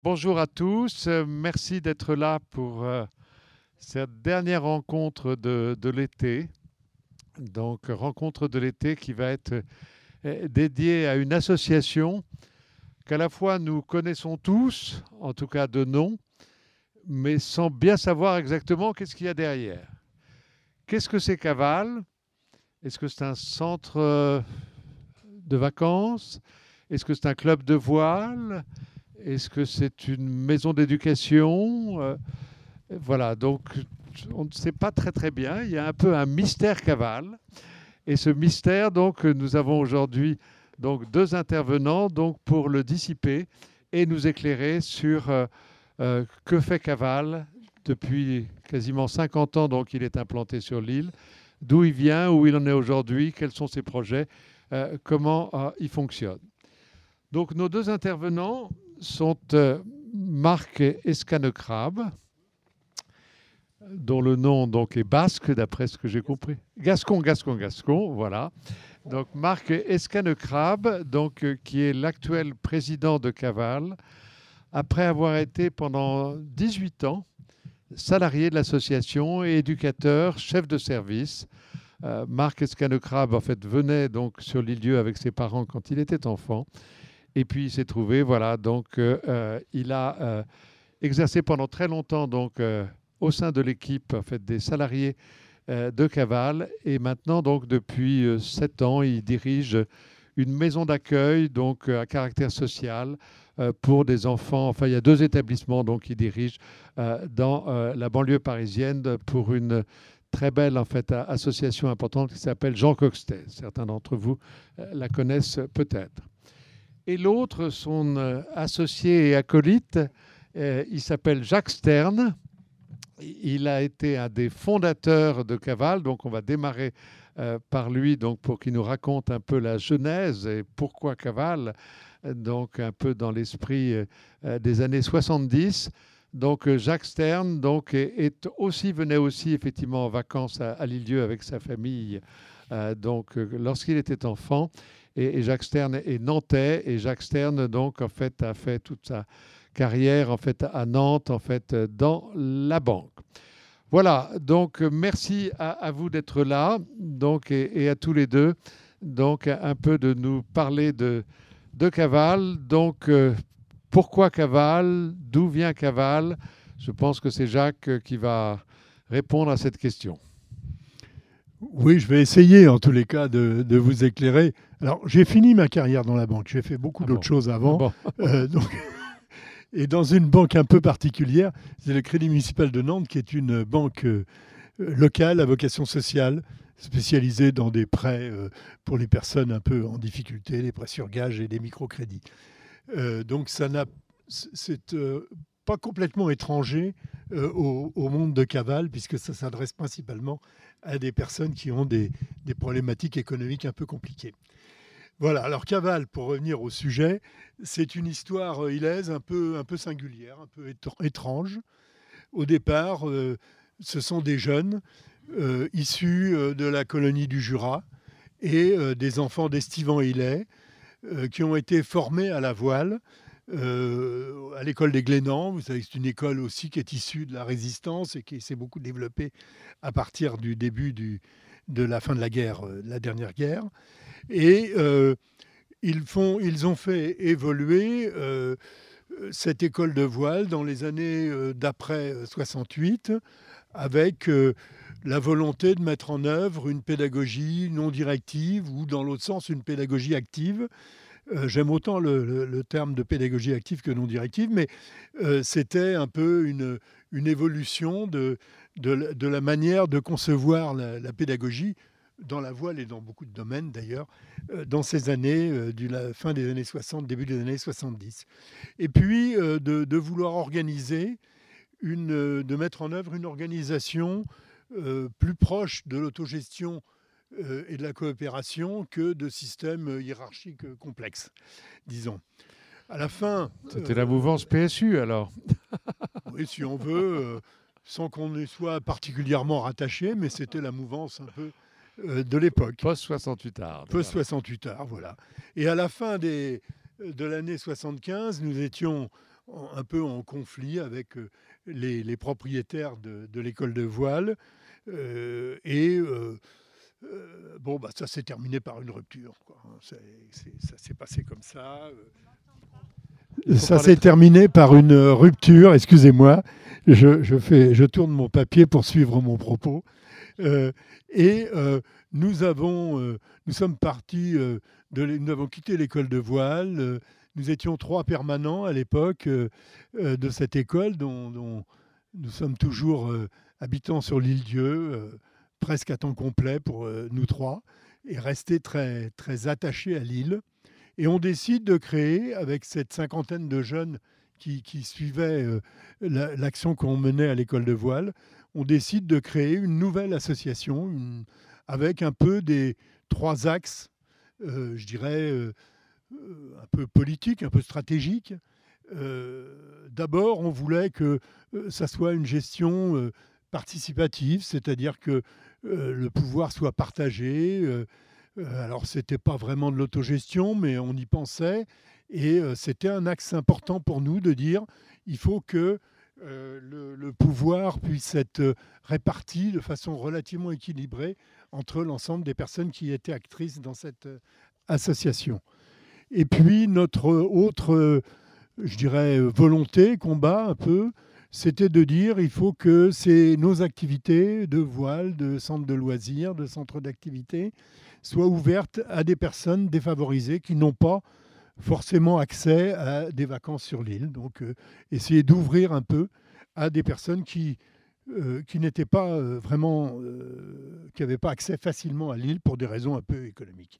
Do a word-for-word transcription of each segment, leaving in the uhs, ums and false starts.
Bonjour à tous, euh, merci d'être là pour euh, cette dernière rencontre de, de l'été. Donc, rencontre de l'été qui va être euh, dédiée à une association qu'à la fois nous connaissons tous, en tout cas de nom, mais sans bien savoir exactement qu'est-ce qu'il y a derrière. Qu'est-ce que c'est Caval? Est-ce que c'est un centre euh, de vacances? Est-ce que c'est un club de voile? Est-ce que c'est une maison d'éducation? Euh, Voilà, donc on ne sait pas très très bien. Il y a un peu un mystère Caval. Et ce mystère, donc, nous avons aujourd'hui donc deux intervenants donc pour le dissiper et nous éclairer sur euh, euh, que fait Caval depuis quasiment cinquante ans. Donc, il est implanté sur l'île. D'où il vient, où il en est aujourd'hui, quels sont ses projets, euh, comment euh, il fonctionne. Donc, nos deux intervenants sont euh, Marc Escanecrabe, dont le nom donc est basque, d'après ce que j'ai compris. Gascon, Gascon, Gascon, voilà. Donc Marc Escanecrabe, donc, euh, qui est l'actuel président de Caval, après avoir été pendant dix-huit ans salarié de l'association et éducateur, chef de service. Euh, Marc Escanecrabe, en fait, venait donc sur l'île-dieu avec ses parents quand il était enfant. Et puis il s'est trouvé, voilà, donc euh, euh, il a euh, exercé pendant très longtemps donc euh, au sein de l'équipe en fait, des salariés euh, de Caval. Et maintenant, donc, depuis euh, sept ans, il dirige une maison d'accueil donc euh, à caractère social euh, pour des enfants. Enfin, il y a deux établissements donc qu'il dirige euh, dans euh, la banlieue parisienne pour une très belle en fait association importante qui s'appelle Jean Coxtet. Certains d'entre vous euh, la connaissent peut-être. Et l'autre, son euh, associé et acolyte, euh, il s'appelle Jacques Stern. Il a été un des fondateurs de Caval, donc on va démarrer euh, par lui donc pour qu'il nous raconte un peu la genèse et pourquoi Caval, donc un peu dans l'esprit euh, des années soixante-dix. Donc Jacques Stern donc, est, est aussi, venait aussi effectivement en vacances à, à l'île-dieu avec sa famille euh, donc, lorsqu'il était enfant. Et, et Jacques Stern est nantais et Jacques Stern donc en fait a fait toute sa carrière en fait à Nantes en fait dans la banque. Voilà, donc merci à, à vous d'être là donc et, et, à tous les deux donc un peu de nous parler de, de Caval. Donc euh, pourquoi Caval? D'où vient Caval? Je pense que c'est Jacques qui va répondre à cette question. Oui, je vais essayer en tous les cas de, de vous éclairer. Alors, j'ai fini ma carrière dans la banque. J'ai fait beaucoup Ah d'autres bon, choses ah avant. bon. Euh, donc, et dans une banque un peu particulière, c'est le Crédit municipal de Nantes, qui est une banque euh, locale à vocation sociale, spécialisée dans des prêts euh, pour les personnes un peu en difficulté, des prêts sur gage et des microcrédits. Euh, donc, ça n'a, c'est euh, pas complètement étranger euh, au, au monde de Caval, puisque ça s'adresse principalement à des personnes qui ont des, des problématiques économiques un peu compliquées. Voilà, alors Caval, pour revenir au sujet, c'est une histoire euh, ilaise un peu, un peu singulière, un peu étrange. Au départ, euh, ce sont des jeunes euh, issus euh, de la colonie du Jura et euh, des enfants d'Estivant-Ilay euh, qui ont été formés à la voile euh, à l'école des Glénans. Vous savez, c'est une école aussi qui est issue de la résistance et qui s'est beaucoup développée à partir du début du, de la fin de la guerre, euh, de la dernière guerre. Et euh, ils, font, ils ont fait évoluer euh, cette école de voile dans les années euh, d'après soixante-huit avec euh, la volonté de mettre en œuvre une pédagogie non directive ou dans l'autre sens une pédagogie active. Euh, j'aime autant le, le, le terme de pédagogie active que non directive, mais euh, c'était un peu une, une évolution de, de, de, la manière de concevoir la, la pédagogie dans la voile et dans beaucoup de domaines d'ailleurs, euh, dans ces années, euh, du la fin des années soixante, début des années soixante-dix. Et puis euh, de, de vouloir organiser, une, euh, de mettre en œuvre une organisation euh, plus proche de l'autogestion euh, et de la coopération que de systèmes hiérarchiques complexes, disons. À la fin... C'était euh, la mouvance P S U alors. Oui, si on veut, euh, sans qu'on y soit particulièrement rattaché, mais c'était la mouvance un peu euh, de l'époque. Post soixante-huit art. Post soixante-huit art, voilà. Et à la fin des, de l'année soixante-quinze, nous étions en, un peu en conflit avec les, les propriétaires de, de l'école de voile. Euh, et euh, euh, bon, bah, ça s'est terminé par une rupture, quoi. C'est, c'est, ça s'est passé comme ça. Ça s'est terminé par une rupture, excusez-moi, je, je, fais, je tourne mon papier pour suivre mon propos. Euh, et euh, nous, avons, euh, nous sommes partis, euh, de, nous avons quitté l'école de voile. Euh, nous étions trois permanents à l'époque euh, euh, de cette école, dont, dont nous sommes toujours euh, habitants sur l'île Dieu, euh, presque à temps complet pour euh, nous trois, et restés très, très attachés à l'île. Et on décide de créer, avec cette cinquantaine de jeunes qui, qui suivaient euh, la, l'action qu'on menait à l'école de voile, on décide de créer une nouvelle association une, avec un peu des trois axes, euh, je dirais, euh, un peu politiques, un peu stratégiques. Euh, d'abord, on voulait que euh, ça soit une gestion euh, participative, c'est-à-dire que euh, le pouvoir soit partagé. Euh, alors, ce n'était pas vraiment de l'autogestion, mais on y pensait. Et euh, c'était un axe important pour nous de dire il faut que euh, le, le pouvoir puisse être réparti de façon relativement équilibrée entre l'ensemble des personnes qui étaient actrices dans cette euh, association. Et puis, notre autre, euh, je dirais, volonté, combat un peu, c'était de dire il faut que c'est nos activités de voile, de centres de loisirs, de centres d'activité soient ouvertes à des personnes défavorisées qui n'ont pas forcément accès à des vacances sur l'île. Donc, euh, essayer d'ouvrir un peu à des personnes qui, euh, qui n'étaient pas euh, vraiment, euh, qui n'avaient pas accès facilement à l'île pour des raisons un peu économiques.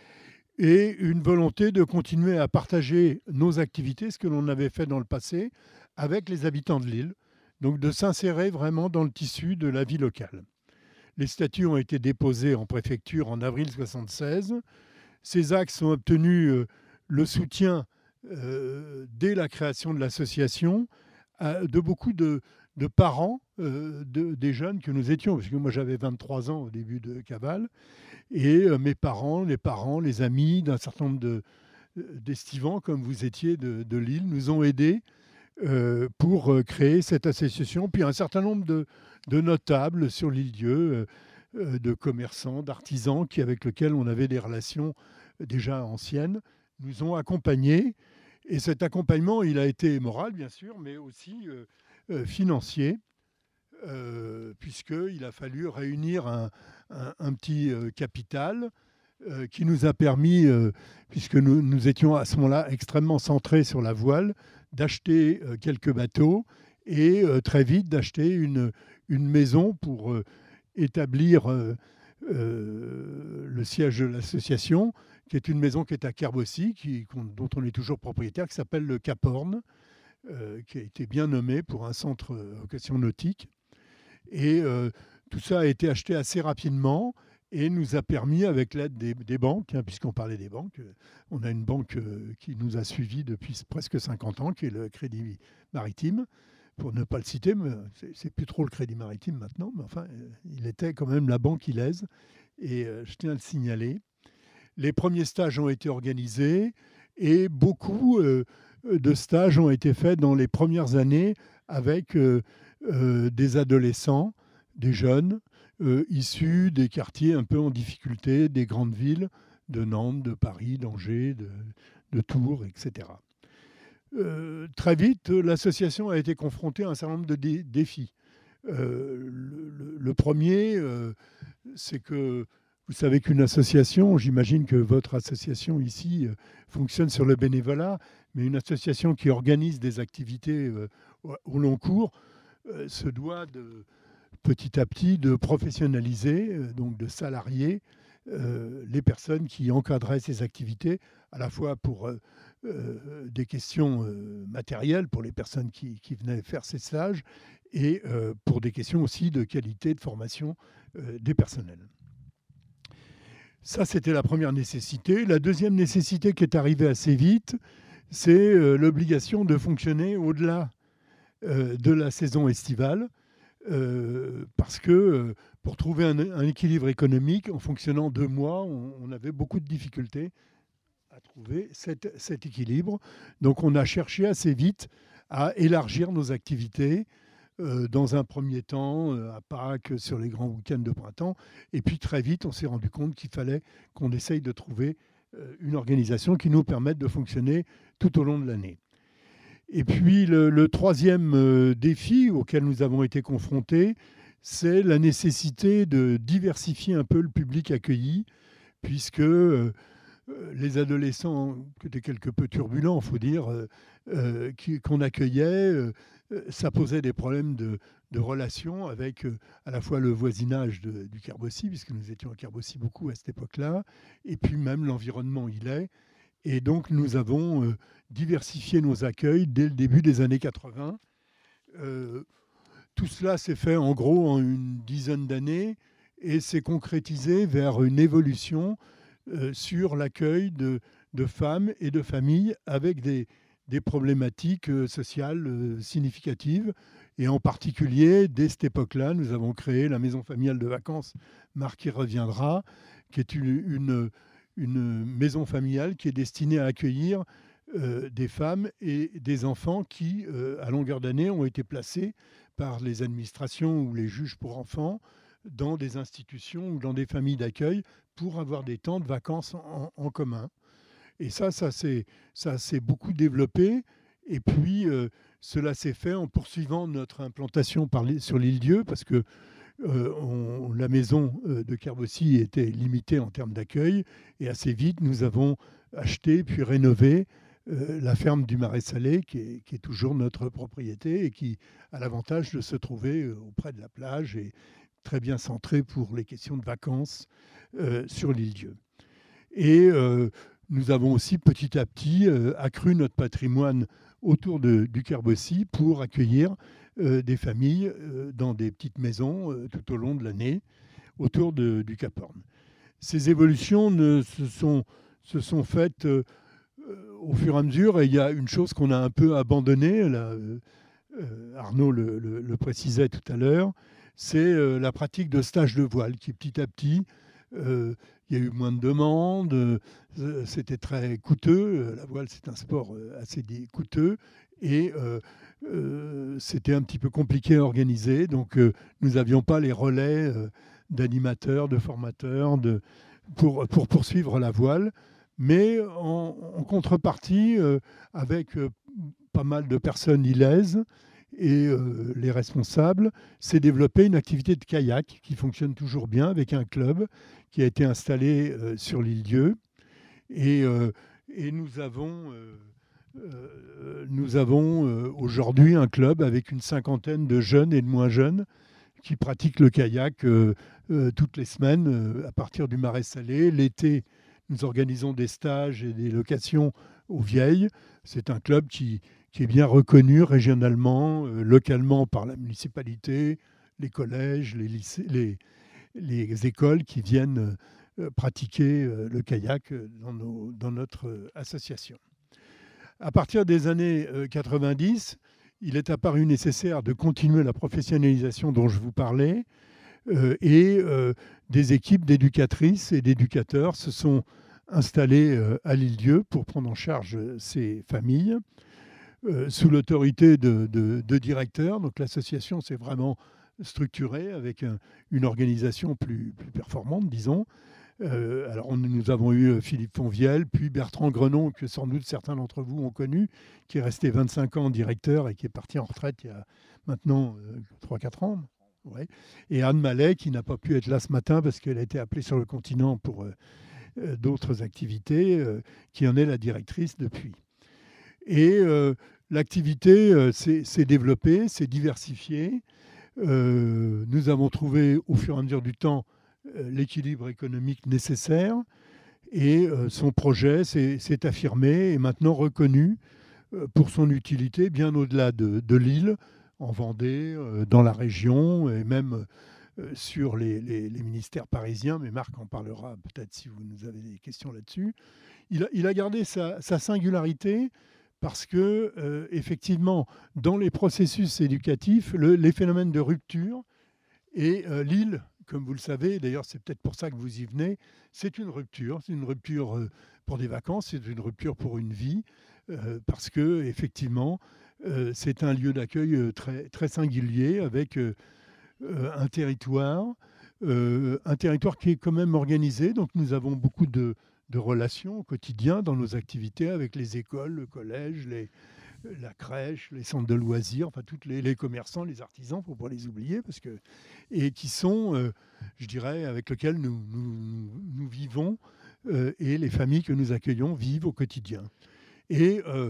Et une volonté de continuer à partager nos activités, ce que l'on avait fait dans le passé, avec les habitants de l'île. Donc, de s'insérer vraiment dans le tissu de la vie locale. Les statuts ont été déposés en préfecture en avril soixante-seize. Ces axes ont obtenu euh, le soutien, euh, dès la création de l'association, à, de beaucoup de, de parents euh, de, des jeunes que nous étions. Parce que moi, j'avais vingt-trois ans au début de Cavale. Et euh, mes parents, les parents, les amis d'un certain nombre de, d'estivants, comme vous étiez de, de l'île, nous ont aidés Euh, pour euh, créer cette association. Puis un certain nombre de, de notables sur l'île Dieu, euh, de commerçants, d'artisans qui, avec lesquels on avait des relations déjà anciennes, nous ont accompagnés. Et cet accompagnement, il a été moral, bien sûr, mais aussi euh, euh, financier, euh, puisqu'il a fallu réunir un, un, un petit euh, capital euh, qui nous a permis, euh, puisque nous, nous étions à ce moment-là extrêmement centrés sur la voile, d'acheter euh, quelques bateaux et euh, très vite d'acheter une, une maison pour euh, établir euh, euh, le siège de l'association, qui est une maison qui est à Kerbossy, qui, dont on est toujours propriétaire, qui s'appelle le Cap Horn, euh, qui a été bien nommé pour un centre à vocation nautique. Et euh, tout ça a été acheté assez rapidement et nous a permis, avec l'aide des, des banques, hein, puisqu'on parlait des banques, on a une banque euh, qui nous a suivis depuis presque cinquante ans, qui est le Crédit Maritime, pour ne pas le citer, mais c'est, c'est plus trop le Crédit Maritime maintenant, mais enfin, euh, il était quand même la banque Ilèse, et euh, je tiens à le signaler. Les premiers stages ont été organisés et beaucoup euh, de stages ont été faits dans les premières années avec euh, euh, des adolescents, des jeunes, Euh, issus des quartiers un peu en difficulté, des grandes villes, de Nantes, de Paris, d'Angers, de, de Tours, et cetera. Euh, très vite, l'association a été confrontée à un certain nombre de dé- défis. Euh, le, le, le premier, euh, c'est que vous savez qu'une association, j'imagine que votre association ici euh, fonctionne sur le bénévolat, mais une association qui organise des activités euh, au, au long cours euh, se doit de petit à petit de professionnaliser, euh, donc de salarier euh, les personnes qui encadraient ces activités, à la fois pour euh, euh, des questions euh, matérielles pour les personnes qui, qui venaient faire ces stages et euh, pour des questions aussi de qualité de formation euh, des personnels. Ça, c'était la première nécessité. La deuxième nécessité qui est arrivée assez vite, c'est euh, l'obligation de fonctionner au-delà euh, de la saison estivale. Euh, parce que euh, pour trouver un, un équilibre économique, en fonctionnant deux mois, on, on avait beaucoup de difficultés à trouver cet, cet équilibre. Donc on a cherché assez vite à élargir nos activités. Euh, dans un premier temps, euh, à Pâques, sur les grands week-ends de printemps. Et puis très vite, on s'est rendu compte qu'il fallait qu'on essaye de trouver euh, une organisation qui nous permette de fonctionner tout au long de l'année. Et puis le, le troisième euh, défi auquel nous avons été confrontés, c'est la nécessité de diversifier un peu le public accueilli, puisque euh, les adolescents, qui étaient quelque peu turbulents, il faut dire, euh, euh, qui, qu'on accueillait, euh, ça posait des problèmes de, de relations avec euh, à la fois le voisinage de, du Kerbossi, puisque nous étions à Kerbossi beaucoup à cette époque-là, et puis même l'environnement il est. Et donc nous avons euh, diversifié nos accueils dès le début des années quatre-vingts. Euh, tout cela s'est fait en gros en une dizaine d'années et s'est concrétisé vers une évolution euh, sur l'accueil de, de femmes et de familles avec des des problématiques sociales significatives. Et en particulier, dès cette époque-là, nous avons créé la maison familiale de vacances Marc y reviendra, qui est une, une, une maison familiale qui est destinée à accueillir euh, des femmes et des enfants qui, euh, à longueur d'année, ont été placés par les administrations ou les juges pour enfants dans des institutions ou dans des familles d'accueil pour avoir des temps de vacances en, en commun. Et ça, ça s'est, ça s'est beaucoup développé. Et puis, euh, cela s'est fait en poursuivant notre implantation par les, sur l'île-Dieu, parce que euh, on, la maison de Kerbossi était limitée en termes d'accueil. Et assez vite, nous avons acheté puis rénové euh, la ferme du Marais Salé, qui est, qui est toujours notre propriété et qui a l'avantage de se trouver auprès de la plage et très bien centrée pour les questions de vacances euh, sur l'île-Dieu. Et euh, nous avons aussi petit à petit euh, accru notre patrimoine autour de, du Kerbossi pour accueillir euh, des familles euh, dans des petites maisons euh, tout au long de l'année autour de, du Cap Horn. Ces évolutions ne, se, sont, se sont faites euh, au fur et à mesure, et il y a une chose qu'on a un peu abandonnée, là, euh, Arnaud le, le, le précisait tout à l'heure, c'est euh, la pratique de stage de voile qui petit à petit euh, il y a eu moins de demandes, euh, c'était très coûteux. La voile, c'est un sport assez coûteux et euh, euh, c'était un petit peu compliqué à organiser. Donc, euh, nous n'avions pas les relais euh, d'animateurs, de formateurs de, pour, pour poursuivre la voile. Mais en, en contrepartie, euh, avec euh, pas mal de personnes ilaises, et euh, les responsables, s'est développée une activité de kayak qui fonctionne toujours bien avec un club qui a été installé euh, sur l'île-Dieu. Et, euh, et nous avons, euh, euh, nous avons euh, aujourd'hui un club avec une cinquantaine de jeunes et de moins jeunes qui pratiquent le kayak euh, euh, toutes les semaines euh, à partir du Marais Salé. L'été, nous organisons des stages et des locations aux Vieilles. C'est un club qui qui est bien reconnu régionalement, euh, localement par la municipalité, les collèges, les, lycées, les, les écoles qui viennent euh, pratiquer euh, le kayak dans, nos, dans notre euh, association. À partir des années euh, quatre-vingt-dix, il est apparu nécessaire de continuer la professionnalisation dont je vous parlais euh, et euh, des équipes d'éducatrices et d'éducateurs se sont installées euh, à l'île-Dieu pour prendre en charge ces familles. Euh, sous l'autorité de, de, de directeurs. Donc l'association s'est vraiment structurée avec un, une organisation plus, plus performante, disons. Euh, alors on, nous avons eu Philippe Fonvielle, puis Bertrand Grenon, que sans doute certains d'entre vous ont connu, qui est resté vingt-cinq ans directeur et qui est parti en retraite il y a maintenant euh, trois quatre ans. Ouais. Et Anne Mallet, qui n'a pas pu être là ce matin parce qu'elle a été appelée sur le continent pour euh, euh, d'autres activités, euh, qui en est la directrice depuis. Et euh, l'activité euh, s'est développée, s'est diversifiée. Euh, nous avons trouvé au fur et à mesure du temps euh, l'équilibre économique nécessaire et euh, son projet s'est affirmé et maintenant reconnu euh, pour son utilité bien au-delà de, de l'île, en Vendée, euh, dans la région et même euh, sur les, les, les ministères parisiens. Mais Marc en parlera peut-être si vous nous avez des questions là-dessus. Il a, il a gardé sa, sa singularité parce que, euh, effectivement, dans les processus éducatifs, le, les phénomènes de rupture, et euh, l'île, comme vous le savez, d'ailleurs c'est peut-être pour ça que vous y venez, c'est une rupture. C'est une rupture euh, pour des vacances, c'est une rupture pour une vie, euh, parce que, effectivement, euh, c'est un lieu d'accueil euh, très, très singulier avec euh, euh, un territoire, euh, un territoire qui est quand même organisé. Donc nous avons beaucoup de, de relations au quotidien dans nos activités avec les écoles, le collège, les, la crèche, les centres de loisirs, enfin tous les, les commerçants, les artisans, il ne faut pas les oublier, parce que, et qui sont, euh, je dirais, avec lesquels nous, nous, nous vivons euh, et les familles que nous accueillons vivent au quotidien. Et euh,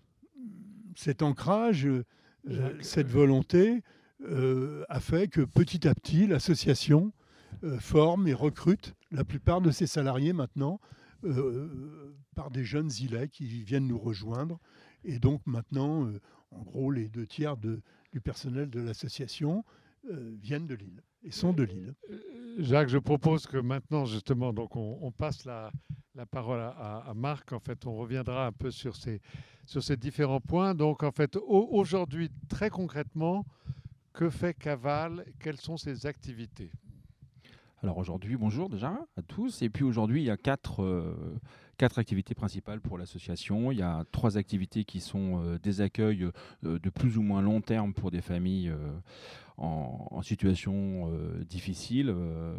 cet ancrage, euh, Jacques, cette euh, volonté euh, a fait que petit à petit, l'association euh, forme et recrute la plupart de ses salariés maintenant euh, par des jeunes îlets qui viennent nous rejoindre. Et donc maintenant, euh, en gros, les deux tiers de, du personnel de l'association euh, viennent de Lille et sont de Lille. Jacques, je propose que maintenant, justement, donc on, on passe la, la parole à, à, Marc. En fait, on reviendra un peu sur ces, sur ces différents points. Donc, en fait, au, aujourd'hui, très concrètement, que fait Caval? Quelles sont ses activités? Alors aujourd'hui, bonjour déjà à tous. Et puis aujourd'hui, il y a quatre, euh, quatre activités principales pour l'association. Il y a trois activités qui sont euh, des accueils euh, de plus ou moins long terme pour des familles euh, en, en situation euh, difficile. Euh,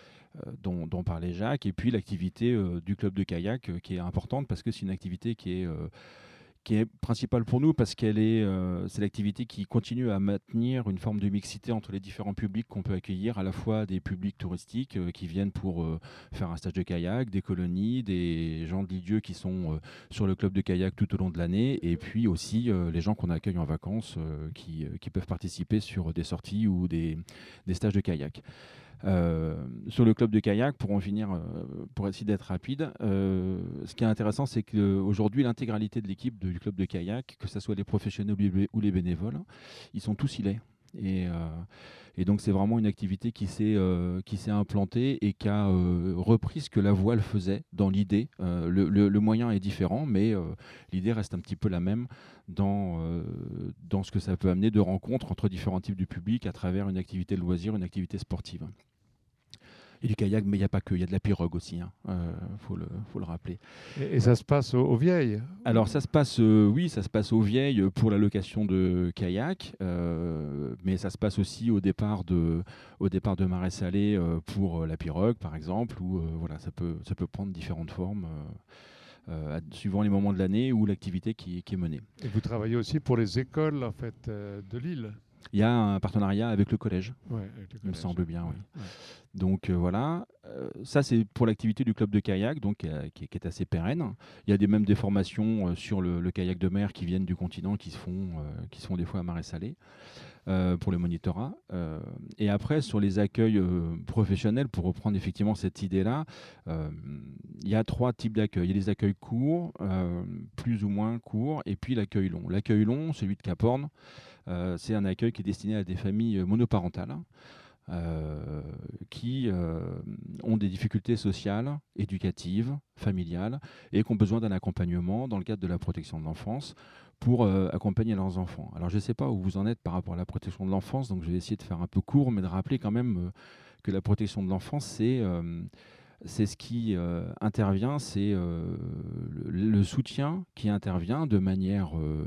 Dont, dont parlait Jacques, et puis l'activité euh, du club de kayak euh, qui est importante parce que c'est une activité qui est, euh, qui est principale pour nous parce qu'elle est, euh, c'est l'activité qui continue à maintenir une forme de mixité entre les différents publics qu'on peut accueillir, à la fois des publics touristiques euh, qui viennent pour euh, faire un stage de kayak, des colonies, des gens de l'I-Dieu qui sont euh, sur le club de kayak tout au long de l'année, et puis aussi euh, les gens qu'on accueille en vacances euh, qui, euh, qui peuvent participer sur des sorties ou des, des stages de kayak. Euh, sur le club de kayak, pour en finir, euh, pour essayer d'être rapide, euh, ce qui est intéressant, c'est qu'aujourd'hui, l'intégralité de l'équipe du club de kayak, que ce soit les professionnels ou les bénévoles, ils sont tous îlets. Et, euh, et donc, c'est vraiment une activité qui s'est euh, qui s'est implantée et qui a euh, repris ce que la voile faisait dans l'idée. Euh, le, le, le moyen est différent, mais euh, l'idée reste un petit peu la même dans, euh, dans ce que ça peut amener de rencontres entre différents types de public à travers une activité de loisir, une activité sportive. Et du kayak, mais il n'y a pas que, il y a de la pirogue aussi, il hein. euh, faut, le, faut le rappeler. Et, et ça se passe aux, aux Vieilles? Alors ça se passe, euh, oui, ça se passe aux Vieilles pour la location de kayak, euh, mais ça se passe aussi au départ de, au départ de Marais Salé euh, pour la pirogue, par exemple, où euh, voilà, ça peut, ça peut prendre différentes formes. Euh, euh, suivant les moments de l'année ou l'activité qui, qui est menée. Et vous travaillez aussi pour les écoles en fait, euh, de Lille? Il y a un partenariat avec le collège, ouais, avec le collège. Il me semble bien, oui. Ouais. Donc euh, voilà, euh, ça c'est pour l'activité du club de kayak, donc euh, qui, qui est assez pérenne. Il y a des, même des formations euh, sur le, le kayak de mer qui viennent du continent, qui se font, euh, qui se font des fois à Marais Salé. Euh, pour le monitorat. Euh, et après, sur les accueils euh, professionnels, pour reprendre effectivement cette idée-là, euh, il y a trois types d'accueils. Il y a les accueils courts, euh, plus ou moins courts, et puis l'accueil long. L'accueil long, celui de Caporne, euh, c'est un accueil qui est destiné à des familles monoparentales. Euh, qui euh, ont des difficultés sociales, éducatives, familiales, et qui ont besoin d'un accompagnement dans le cadre de la protection de l'enfance pour euh, accompagner leurs enfants. Alors je ne sais pas où vous en êtes par rapport à la protection de l'enfance, donc je vais essayer de faire un peu court, mais de rappeler quand même euh, que la protection de l'enfance, c'est... Euh, c'est ce qui euh, intervient, c'est euh, le, le soutien qui intervient de manière... Euh,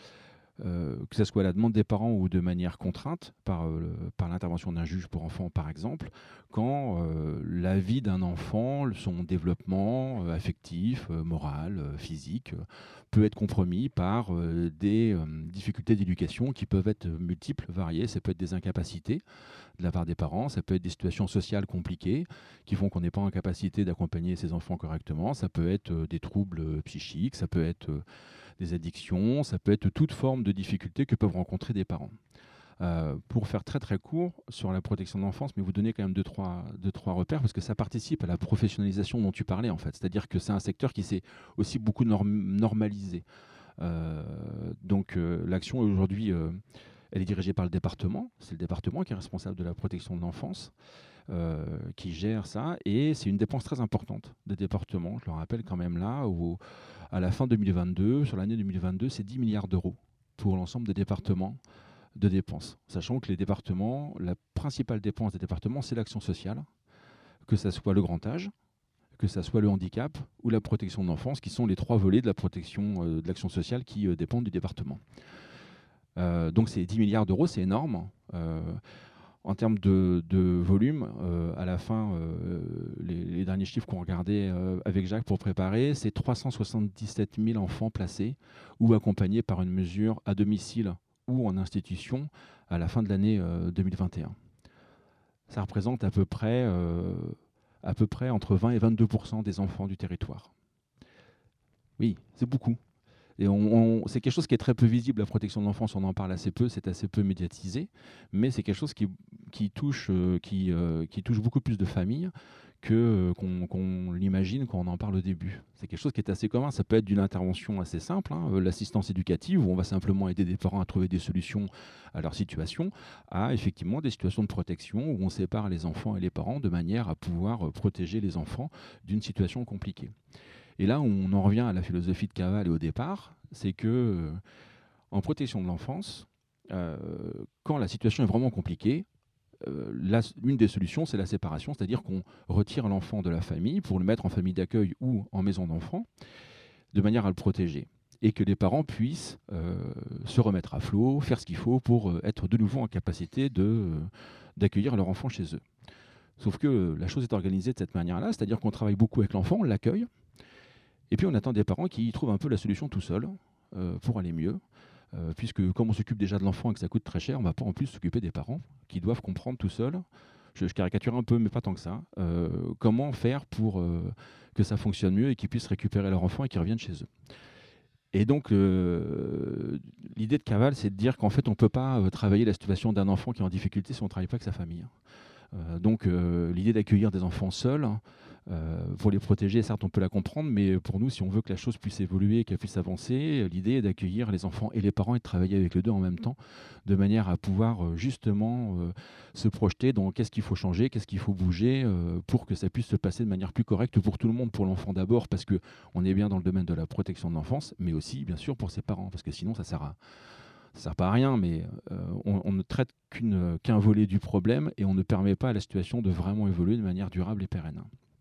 Euh, que ce soit à la demande des parents ou de manière contrainte, par, euh, par l'intervention d'un juge pour enfants par exemple, quand euh, la vie d'un enfant, son développement euh, affectif, euh, moral, euh, physique, euh, peut être compromis par euh, des euh, difficultés d'éducation qui peuvent être multiples, variées. Ça peut être des incapacités de la part des parents, ça peut être des situations sociales compliquées qui font qu'on n'est pas en capacité d'accompagner ses enfants correctement, ça peut être euh, des troubles euh, psychiques, ça peut être... Euh, des addictions, ça peut être toute forme de difficultés que peuvent rencontrer des parents. Euh, pour faire très très court sur la protection de l'enfance, mais vous donner quand même deux trois, deux, trois repères, parce que ça participe à la professionnalisation dont tu parlais en fait. C'est-à-dire que c'est un secteur qui s'est aussi beaucoup norm normalisé. Euh, donc euh, l'action aujourd'hui, euh, elle est dirigée par le département. C'est le département qui est responsable de la protection de l'enfance. Euh, qui gère ça, et c'est une dépense très importante des départements, je le rappelle quand même là, où à la fin deux mille vingt-deux, sur l'année deux mille vingt-deux, c'est dix milliards d'euros pour l'ensemble des départements de dépenses, sachant que les départements, la principale dépense des départements, c'est l'action sociale, que ça soit le grand âge, que ça soit le handicap ou la protection de l'enfance, qui sont les trois volets de la protection euh, de l'action sociale qui euh, dépendent du département. Euh, donc c'est dix milliards d'euros, c'est énorme. Euh, en termes de, de volume, euh, à la fin, euh, les, les derniers chiffres qu'on regardait euh, avec Jacques pour préparer, c'est trois cent soixante-dix-sept mille enfants placés ou accompagnés par une mesure à domicile ou en institution à la fin de l'année euh, deux mille vingt et un. Ça représente à peu près, euh, à peu près entre vingt et vingt-deux pour cent des enfants du territoire. Oui, c'est beaucoup. Et on, on, c'est quelque chose qui est très peu visible, la protection de l'enfance, on en parle assez peu, c'est assez peu médiatisé, mais c'est quelque chose qui, qui, touche, euh, qui, euh, qui touche beaucoup plus de familles que, euh, qu'on, qu'on l'imagine quand on en parle au début. C'est quelque chose qui est assez commun, ça peut être d'une intervention assez simple, hein, euh, l'assistance éducative, où on va simplement aider des parents à trouver des solutions à leur situation, à effectivement des situations de protection où on sépare les enfants et les parents de manière à pouvoir euh, protéger les enfants d'une situation compliquée. Et là, on en revient à la philosophie de Cavale et au départ, c'est que euh, en protection de l'enfance, euh, quand la situation est vraiment compliquée, euh, la, une des solutions, c'est la séparation, c'est-à-dire qu'on retire l'enfant de la famille pour le mettre en famille d'accueil ou en maison d'enfants, de manière à le protéger. Et que les parents puissent euh, se remettre à flot, faire ce qu'il faut pour euh, être de nouveau en capacité de, euh, d'accueillir leur enfant chez eux. Sauf que la chose est organisée de cette manière-là, c'est-à-dire qu'on travaille beaucoup avec l'enfant, on l'accueille, et puis on attend des parents qui trouvent un peu la solution tout seuls euh, pour aller mieux. Euh, puisque comme on s'occupe déjà de l'enfant et que ça coûte très cher, on ne va pas en plus s'occuper des parents qui doivent comprendre tout seuls, je, je caricature un peu mais pas tant que ça, euh, comment faire pour euh, que ça fonctionne mieux et qu'ils puissent récupérer leur enfant et qu'ils reviennent chez eux. Et donc euh, l'idée de Cavale, c'est de dire qu'en fait on ne peut pas euh, travailler la situation d'un enfant qui est en difficulté si on ne travaille pas avec sa famille. Euh, donc euh, l'idée d'accueillir des enfants seuls, Euh, pour les protéger, certes, on peut la comprendre, mais pour nous, si on veut que la chose puisse évoluer, qu'elle puisse avancer, l'idée est d'accueillir les enfants et les parents et de travailler avec les deux en même temps, de manière à pouvoir euh, justement euh, se projeter dans qu'est-ce qu'il faut changer, qu'est-ce qu'il faut bouger euh, pour que ça puisse se passer de manière plus correcte pour tout le monde, pour l'enfant d'abord, parce qu'on est bien dans le domaine de la protection de l'enfance, mais aussi, bien sûr, pour ses parents, parce que sinon, ça sert à... ça ne sert pas à rien, mais euh, on, on ne traite qu'une, qu'un volet du problème et on ne permet pas à la situation de vraiment évoluer de manière durable et pérenne.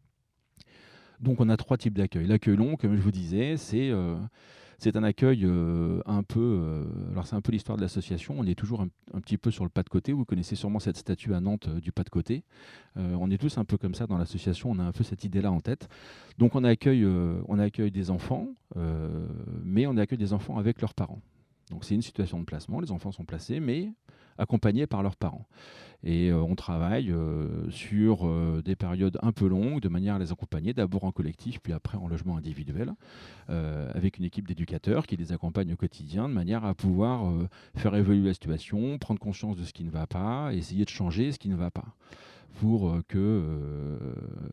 Donc on a trois types d'accueil. L'accueil long, comme je vous disais, c'est euh, c'est un accueil euh, un peu... Euh, alors c'est un peu l'histoire de l'association, on est toujours un, un petit peu sur le pas de côté. Vous connaissez sûrement cette statue à Nantes euh, du pas de côté. Euh, on est tous un peu comme ça dans l'association, on a un peu cette idée-là en tête. Donc on accueille, euh, on accueille des enfants, euh, mais on accueille des enfants avec leurs parents. Donc c'est une situation de placement, les enfants sont placés, mais accompagnés par leurs parents. Et euh, on travaille euh, sur euh, des périodes un peu longues, de manière à les accompagner, d'abord en collectif, puis après en logement individuel, euh, avec une équipe d'éducateurs qui les accompagne au quotidien, de manière à pouvoir euh, faire évoluer la situation, prendre conscience de ce qui ne va pas, et essayer de changer ce qui ne va pas, pour euh, que, euh,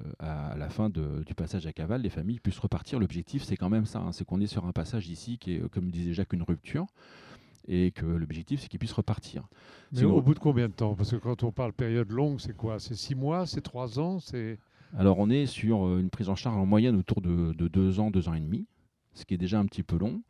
à la fin de, du passage à Cavale, les familles puissent repartir. L'objectif, c'est quand même ça, hein, c'est qu'on est sur un passage ici qui est, comme disait Jacques, une rupture, et que l'objectif, c'est qu'ils puissent repartir. Mais Sinon, au bout de combien de temps? Parce que quand on parle période longue, c'est quoi? C'est six mois? C'est trois ans? C'est... Alors, on est sur une prise en charge en moyenne autour de, de deux ans, deux ans et demi, ce qui est déjà un petit peu long.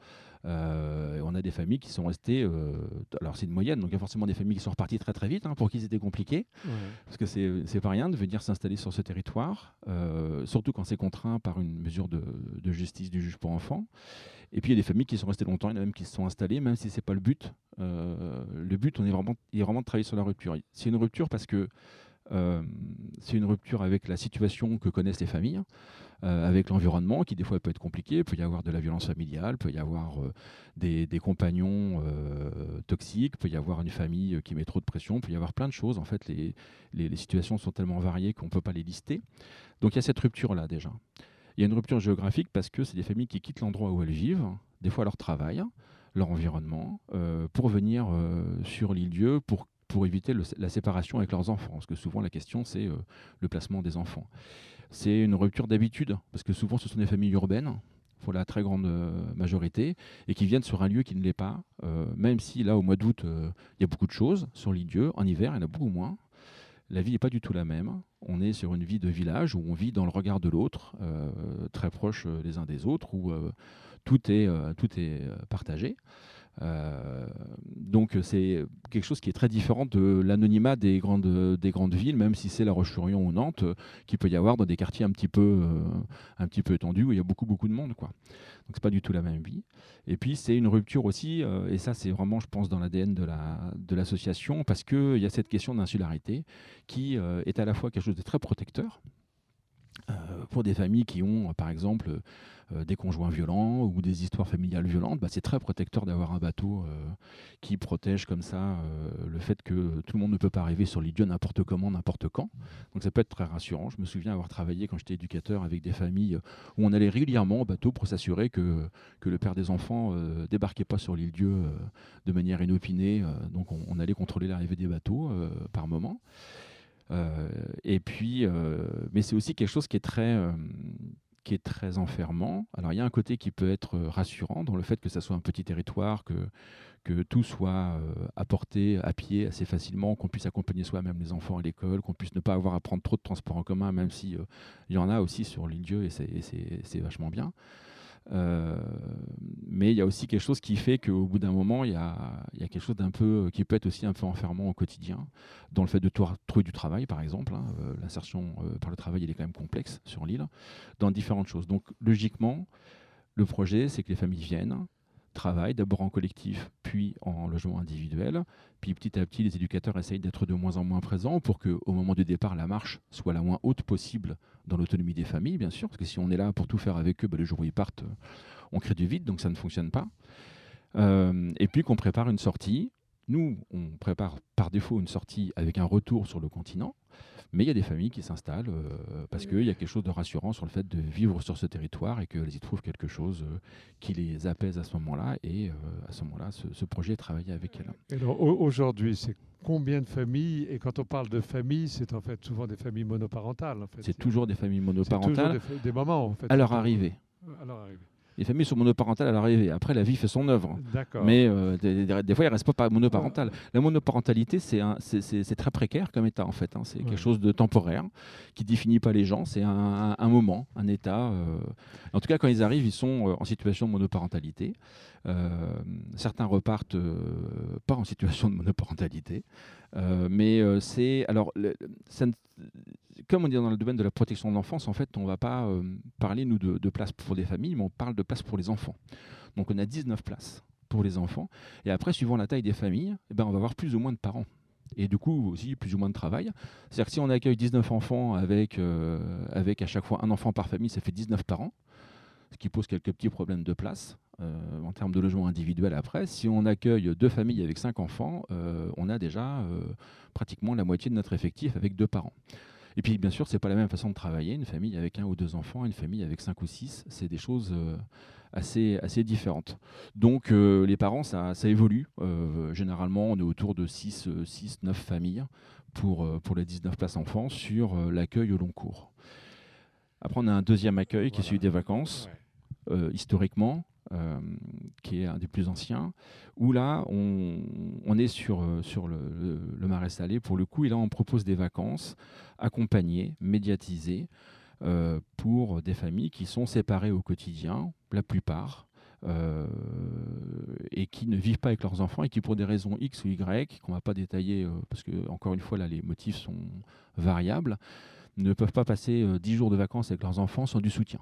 Euh, et on a des familles qui sont restées... Euh, alors, c'est une moyenne, donc il y a forcément des familles qui sont reparties très très vite, hein, pour qui c'était compliqué. Ouais. Parce que c'est, c'est pas rien de venir s'installer sur ce territoire, euh, surtout quand c'est contraint par une mesure de, de justice du juge pour enfants. Et puis il y a des familles qui sont restées longtemps, il y en a même qui se sont installées, même si ce n'est pas le but. Euh, le but, on est vraiment, il est vraiment de travailler sur la rupture. C'est une rupture parce que euh, c'est une rupture avec la situation que connaissent les familles, euh, avec l'environnement qui des fois peut être compliqué. Il peut y avoir de la violence familiale, il peut y avoir euh, des, des compagnons euh, toxiques, il peut y avoir une famille qui met trop de pression, il peut y avoir plein de choses. En fait, les, les, les situations sont tellement variées qu'on ne peut pas les lister. Donc il y a cette rupture-là déjà. Il y a une rupture géographique parce que c'est des familles qui quittent l'endroit où elles vivent, des fois leur travail, leur environnement, euh, pour venir euh, sur l'île-dieu, pour, pour éviter le, la séparation avec leurs enfants. Parce que souvent la question c'est euh, le placement des enfants. C'est une rupture d'habitude, parce que souvent ce sont des familles urbaines, pour la très grande euh, majorité, et qui viennent sur un lieu qui ne l'est pas, euh, même si là au mois d'août, euh, il y a beaucoup de choses sur l'île-dieu, en hiver il y en a beaucoup moins. La vie n'est pas du tout la même. On est sur une vie de village où on vit dans le regard de l'autre, euh, très proches les uns des autres, où euh, tout est, euh, tout est partagé. Euh, donc c'est quelque chose qui est très différent de l'anonymat des grandes, des grandes villes, même si c'est La Roche-sur-Yon ou Nantes, euh, qu'il peut y avoir dans des quartiers un petit peu, euh, un petit peu étendus où il y a beaucoup, beaucoup de monde, quoi. Donc c'est pas du tout la même vie. Et puis c'est une rupture aussi, euh, et ça c'est vraiment, je pense, dans l'A D N de la, de l'association, parce qu'il y a cette question d'insularité qui euh, est à la fois quelque chose de très protecteur, Euh, pour des familles qui ont, euh, par exemple, euh, des conjoints violents ou des histoires familiales violentes, bah, c'est très protecteur d'avoir un bateau euh, qui protège comme ça euh, le fait que tout le monde ne peut pas arriver sur l'île Dieu n'importe comment, n'importe quand. Donc ça peut être très rassurant. Je me souviens avoir travaillé quand j'étais éducateur avec des familles où on allait régulièrement au bateau pour s'assurer que, que le père des enfants euh, débarquait pas sur l'île Dieu euh, de manière inopinée. Euh, donc on, on allait contrôler l'arrivée des bateaux euh, par moment. Euh, et puis, euh, mais c'est aussi quelque chose qui est très, euh, qui est très enfermant. Alors, il y a un côté qui peut être rassurant dans le fait que ça soit un petit territoire, que, que tout soit euh, apporté à pied assez facilement, qu'on puisse accompagner soi-même les enfants à l'école, qu'on puisse ne pas avoir à prendre trop de transports en commun, même si euh, il y en a aussi sur l'île Dieu et c'est vachement bien. Euh, mais il y a aussi quelque chose qui fait qu'au bout d'un moment, il y a, il y a quelque chose d'un peu qui peut être aussi un peu enfermant au quotidien, dans le fait de trouver du travail, par exemple. Hein. Euh, L'insertion euh, par le travail, elle est quand même complexe sur l'île, dans différentes choses. Donc, logiquement, le projet, c'est que les familles viennent, travaillent d'abord en collectif, puis en logement individuel. Puis petit à petit, les éducateurs essayent d'être de moins en moins présents pour qu'au moment du départ, la marche soit la moins haute possible dans l'autonomie des familles, bien sûr, parce que si on est là pour tout faire avec eux, bah, le jour où ils partent, on crée du vide, donc ça ne fonctionne pas. Euh, et puis qu'on prépare une sortie. Nous, on prépare par défaut une sortie avec un retour sur le continent. Mais il y a des familles qui s'installent euh, parce qu'il y a quelque chose de rassurant sur le fait de vivre sur ce territoire et qu'elles y trouvent quelque chose euh, qui les apaise à ce moment-là. Et euh, à ce moment-là, ce, ce projet est travaillé avec elles. Alors aujourd'hui, c'est combien de familles? Et quand on parle de familles, c'est en fait souvent des familles monoparentales. En fait. C'est toujours des familles monoparentales. Toujours des, des mamans, en fait. À leur arrivée. À leur arrivée. Les familles sont monoparentales à l'arrivée. Après, la vie fait son œuvre. Mais euh, des, des, des fois, elles ne restent pas monoparentales. Ouais. La monoparentalité, c'est très précaire comme état, en fait. Hein. C'est ouais. quelque chose de temporaire qui ne définit pas les gens. C'est un, un, un moment, un état. Euh... En tout cas, quand ils arrivent, ils sont euh, en situation de monoparentalité. Euh, certains repartent euh, pas en situation de monoparentalité. Euh, mais euh, c'est... Alors, le, ça ne, comme on dit dans le domaine de la protection de l'enfance, en fait, on ne va pas euh, parler, nous, de, de places pour des familles, mais on parle de places pour les enfants. Donc, on a dix-neuf places pour les enfants. Et après, suivant la taille des familles, eh ben, on va avoir plus ou moins de parents. Et du coup, aussi, plus ou moins de travail. C'est-à-dire que si on accueille dix-neuf enfants avec, euh, avec à chaque fois un enfant par famille, ça fait dix-neuf parents, ce qui pose quelques petits problèmes de place euh, en termes de logement individuel après. Si on accueille deux familles avec cinq enfants, euh, on a déjà euh, pratiquement la moitié de notre effectif avec deux parents. Et puis, bien sûr, ce n'est pas la même façon de travailler. Une famille avec un ou deux enfants, une famille avec cinq ou six, c'est des choses euh, assez, assez différentes. Donc, euh, les parents, ça, ça évolue. Euh, généralement, on est autour de six, neuf familles pour, euh, pour les dix-neuf places enfants sur euh, l'accueil au long cours. Après, on a un deuxième accueil qui voilà. est celui des vacances, ouais. euh, historiquement, euh, qui est un des plus anciens, où là, on, on est sur, sur le, le, le Marais salé, pour le coup, et là, on propose des vacances accompagnées, médiatisées, euh, pour des familles qui sont séparées au quotidien, la plupart, euh, et qui ne vivent pas avec leurs enfants, et qui, pour des raisons X ou Y, qu'on ne va pas détailler, euh, parce que, encore une fois, là, les motifs sont variables, ne peuvent pas passer euh, dix jours de vacances avec leurs enfants sans du soutien.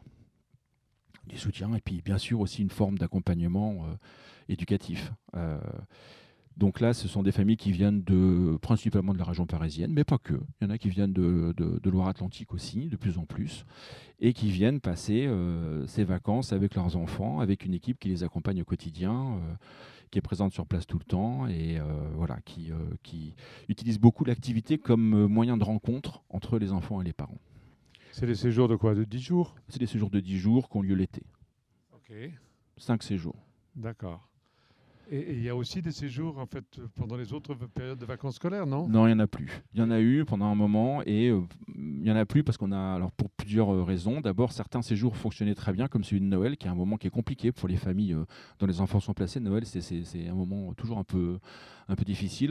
Du soutien et puis bien sûr aussi une forme d'accompagnement euh, éducatif. Euh, donc là, ce sont des familles qui viennent de, principalement de la région parisienne, mais pas que. Il y en a qui viennent de, de, de Loire-Atlantique aussi, de plus en plus, et qui viennent passer euh, ces vacances avec leurs enfants, avec une équipe qui les accompagne au quotidien, euh, qui est présente sur place tout le temps et euh, voilà, qui, euh, qui utilise beaucoup l'activité comme moyen de rencontre entre les enfants et les parents. C'est des séjours de quoi? De dix jours? C'est des séjours de dix jours qui ont lieu l'été. Ok. Cinq séjours. D'accord. Et il y a aussi des séjours en fait pendant les autres périodes de vacances scolaires, non? Non, il n'y en a plus. Il y en a eu pendant un moment et euh, il n'y en a plus parce qu'on a, alors pour plusieurs euh, raisons. D'abord, certains séjours fonctionnaient très bien, comme celui de Noël, qui est un moment qui est compliqué pour les familles euh, dont les enfants sont placés. Noël, c'est un moment toujours un peu, un peu difficile.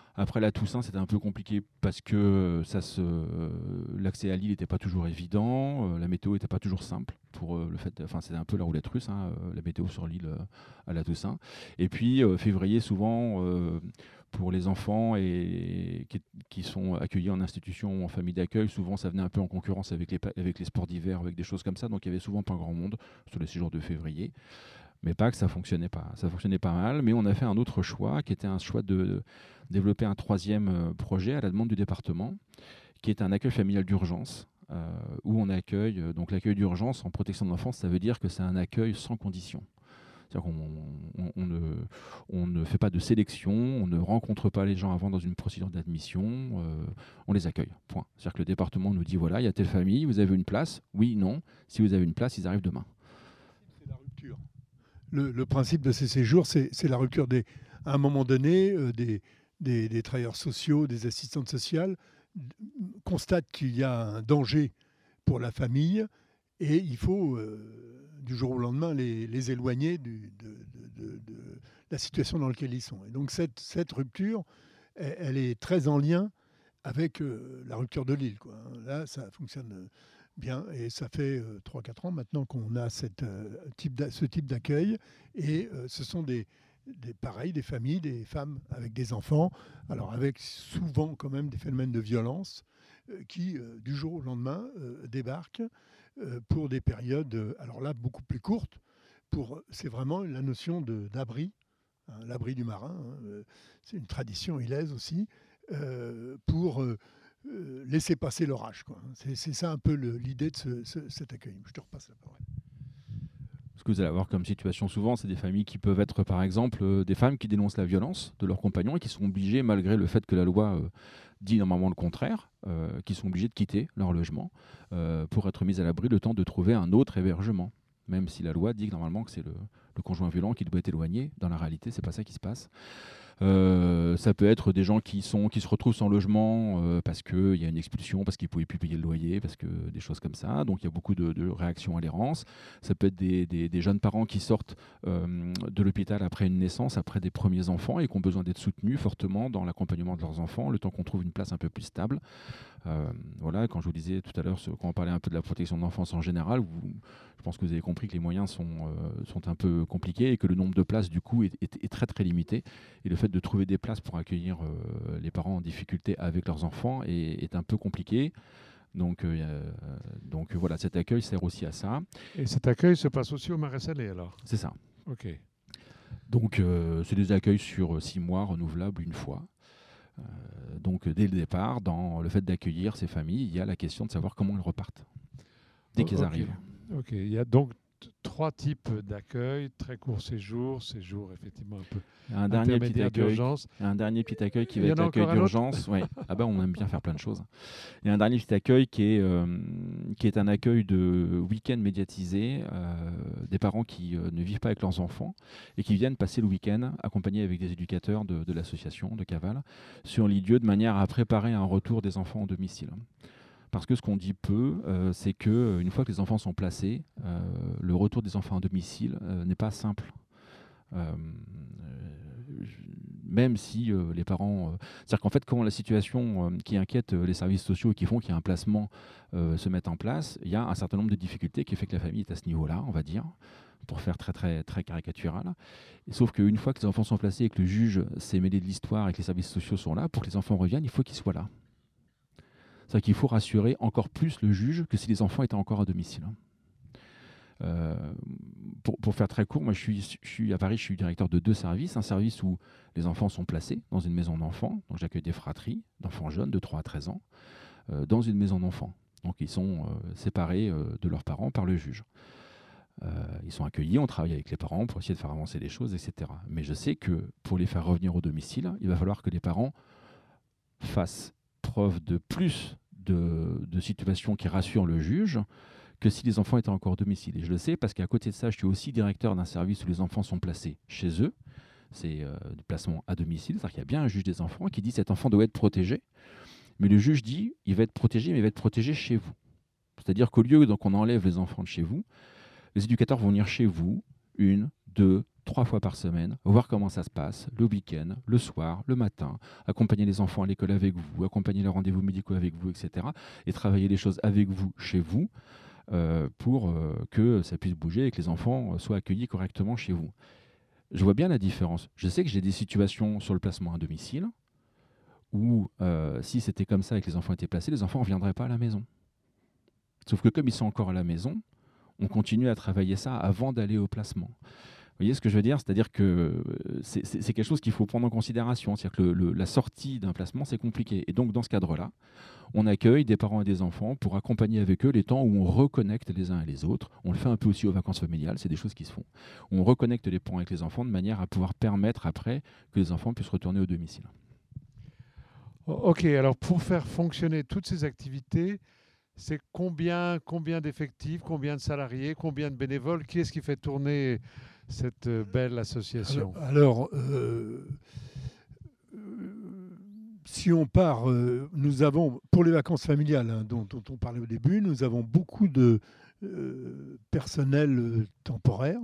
Après la Toussaint, c'était un peu compliqué parce que ça se, l'accès à l'île n'était pas toujours évident, la météo n'était pas toujours simple. Pour le fait, enfin c'était un peu la roulette russe, hein, la météo sur l'île à la Toussaint. Et puis euh, février, souvent euh, pour les enfants et qui, qui sont accueillis en institution ou en famille d'accueil, souvent ça venait un peu en concurrence avec les, avec les sports d'hiver, avec des choses comme ça. Donc il y avait souvent pas grand monde sur les séjours de février. Mais pas que ça fonctionnait pas. Ça fonctionnait pas mal, mais on a fait un autre choix, qui était un choix de, de développer un troisième projet à la demande du département, qui est un accueil familial d'urgence, euh, où on accueille, donc l'accueil d'urgence en protection de l'enfance, ça veut dire que c'est un accueil sans condition. C'est-à-dire qu'on on, on ne, on ne fait pas de sélection, on ne rencontre pas les gens avant dans une procédure d'admission, euh, on les accueille, point. C'est-à-dire que le département nous dit, voilà, il y a telle famille, vous avez une place? Oui, non. Si vous avez une place, ils arrivent demain. C'est la rupture. Le, le principe de ces séjours, c'est la rupture des, à un moment donné, euh, des, des, des travailleurs sociaux, des assistantes sociales constatent qu'il y a un danger pour la famille et il faut, euh, du jour au lendemain, les, les éloigner du, de, de, de, de la situation dans laquelle ils sont. Et donc cette, cette rupture, elle, elle est très en lien avec euh, la rupture de l'île, quoi. Là, ça fonctionne bien et ça fait euh, trois quatre ans maintenant qu'on a cette, euh, type ce type d'accueil et euh, ce sont des, des, pareil, des familles, des femmes avec des enfants, alors avec souvent quand même des phénomènes de violence euh, qui, euh, du jour au lendemain, euh, débarquent euh, pour des périodes, euh, alors là, beaucoup plus courtes. C'est vraiment la notion d'abri, hein, l'abri du marin, hein, euh, c'est une tradition ilaise aussi, euh, pour... Euh, Euh, laisser passer l'orage. C'est ça un peu l'idée de ce, ce, cet accueil. Je te repasse la parole. Ce que vous allez avoir comme situation souvent, c'est des familles qui peuvent être, par exemple, euh, des femmes qui dénoncent la violence de leurs compagnons et qui sont obligées, malgré le fait que la loi euh, dit normalement le contraire, euh, qui sont obligées de quitter leur logement euh, pour être mises à l'abri le temps de trouver un autre hébergement. Même si la loi dit que normalement que c'est le, le conjoint violent qui doit être éloigné, dans la réalité, c'est pas ça qui se passe. Euh, ça peut être des gens qui, sont, qui se retrouvent sans logement euh, parce qu'il y a une expulsion, parce qu'ils ne pouvaient plus payer le loyer, parce que des choses comme ça. Donc il y a beaucoup de, de réactions à l'errance. Ça peut être des, des, des jeunes parents qui sortent euh, de l'hôpital après une naissance, après des premiers enfants et qui ont besoin d'être soutenus fortement dans l'accompagnement de leurs enfants, le temps qu'on trouve une place un peu plus stable. Euh, voilà, quand je vous disais tout à l'heure, quand on parlait un peu de la protection de l'enfance en général, vous, je pense que vous avez compris que les moyens sont, euh, sont un peu compliqués et que le nombre de places du coup est, est, est très très limité. Et le fait de trouver des places pour accueillir euh, les parents en difficulté avec leurs enfants est, est un peu compliqué. Donc, euh, donc voilà, cet accueil sert aussi à ça. Et cet accueil se passe aussi au Marais Salé alors? C'est ça. Ok. Donc euh, c'est des accueils sur six mois renouvelables une fois. Euh, donc dès le départ, dans le fait d'accueillir ces familles, il y a la question de savoir comment elles repartent dès oh, qu'elles okay. arrivent. Ok, il y a donc trois types d'accueil, très court séjour, séjour effectivement un peu un dernier petit accueil, un dernier petit accueil qui va être accueil d'urgence. Ouais. Ah ben on aime bien faire plein de choses. Il y a un dernier petit accueil qui est euh, qui est un accueil de week-end médiatisé, euh, des parents qui euh, ne vivent pas avec leurs enfants et qui viennent passer le week-end accompagnés avec des éducateurs de, de l'association de Caval sur les lieux de manière à préparer un retour des enfants au domicile. Parce que ce qu'on dit peu, euh, c'est qu'une fois que les enfants sont placés, euh, le retour des enfants à domicile euh, n'est pas simple. Euh, même si euh, les parents... Euh, C'est-à-dire qu'en fait, quand la situation euh, qui inquiète euh, les services sociaux et qui font qu'il y a un placement euh, se met en place, il y a un certain nombre de difficultés qui fait que la famille est à ce niveau-là, on va dire, pour faire très, très, très caricatural. Et sauf qu'une fois que les enfants sont placés et que le juge s'est mêlé de l'histoire et que les services sociaux sont là, pour que les enfants reviennent, il faut qu'ils soient là. C'est-à-dire qu'il faut rassurer encore plus le juge que si les enfants étaient encore à domicile. Euh, pour, pour faire très court, moi je suis, je suis à Paris, je suis directeur de deux services. Un service où les enfants sont placés dans une maison d'enfants. Donc j'accueille des fratries d'enfants jeunes de trois à treize ans euh, dans une maison d'enfants. Donc ils sont euh, séparés euh, de leurs parents par le juge. Euh, ils sont accueillis, on travaille avec les parents pour essayer de faire avancer les choses, et cetera. Mais je sais que pour les faire revenir au domicile, il va falloir que les parents fassent preuve de plus de, de situations qui rassurent le juge que si les enfants étaient encore au domicile. Et je le sais parce qu'à côté de ça, je suis aussi directeur d'un service où les enfants sont placés chez eux. C'est euh, du placement à domicile. C'est-à-dire qu'il y a bien un juge des enfants qui dit cet enfant doit être protégé. Mais le juge dit il va être protégé, mais il va être protégé chez vous. C'est-à-dire qu'au lieu qu'on enlève les enfants de chez vous, les éducateurs vont venir chez vous une, deux, trois fois par semaine, voir comment ça se passe, le week-end, le soir, le matin, accompagner les enfants à l'école avec vous, accompagner les rendez-vous médicaux avec vous, et cetera. Et travailler les choses avec vous, chez vous, euh, pour euh, que ça puisse bouger et que les enfants soient accueillis correctement chez vous. Je vois bien la différence. Je sais que j'ai des situations sur le placement à domicile où, euh, si c'était comme ça et que les enfants étaient placés, les enfants ne reviendraient pas à la maison. Sauf que comme ils sont encore à la maison, on continue à travailler ça avant d'aller au placement. Vous voyez ce que je veux dire ? C'est-à-dire que c'est, c'est, c'est quelque chose qu'il faut prendre en considération. C'est-à-dire que le, le, la sortie d'un placement, c'est compliqué. Et donc, dans ce cadre-là, on accueille des parents et des enfants pour accompagner avec eux les temps où on reconnecte les uns et les autres. On le fait un peu aussi aux vacances familiales, c'est des choses qui se font. On reconnecte les parents avec les enfants de manière à pouvoir permettre après que les enfants puissent retourner au domicile. Ok, alors pour faire fonctionner toutes ces activités, c'est combien, combien d'effectifs, combien de salariés, combien de bénévoles? Qui est-ce qui fait tourner cette belle association? Alors, alors euh, euh, si on part, euh, nous avons, pour les vacances familiales hein, dont, dont on parlait au début, nous avons beaucoup de euh, personnel euh, temporaire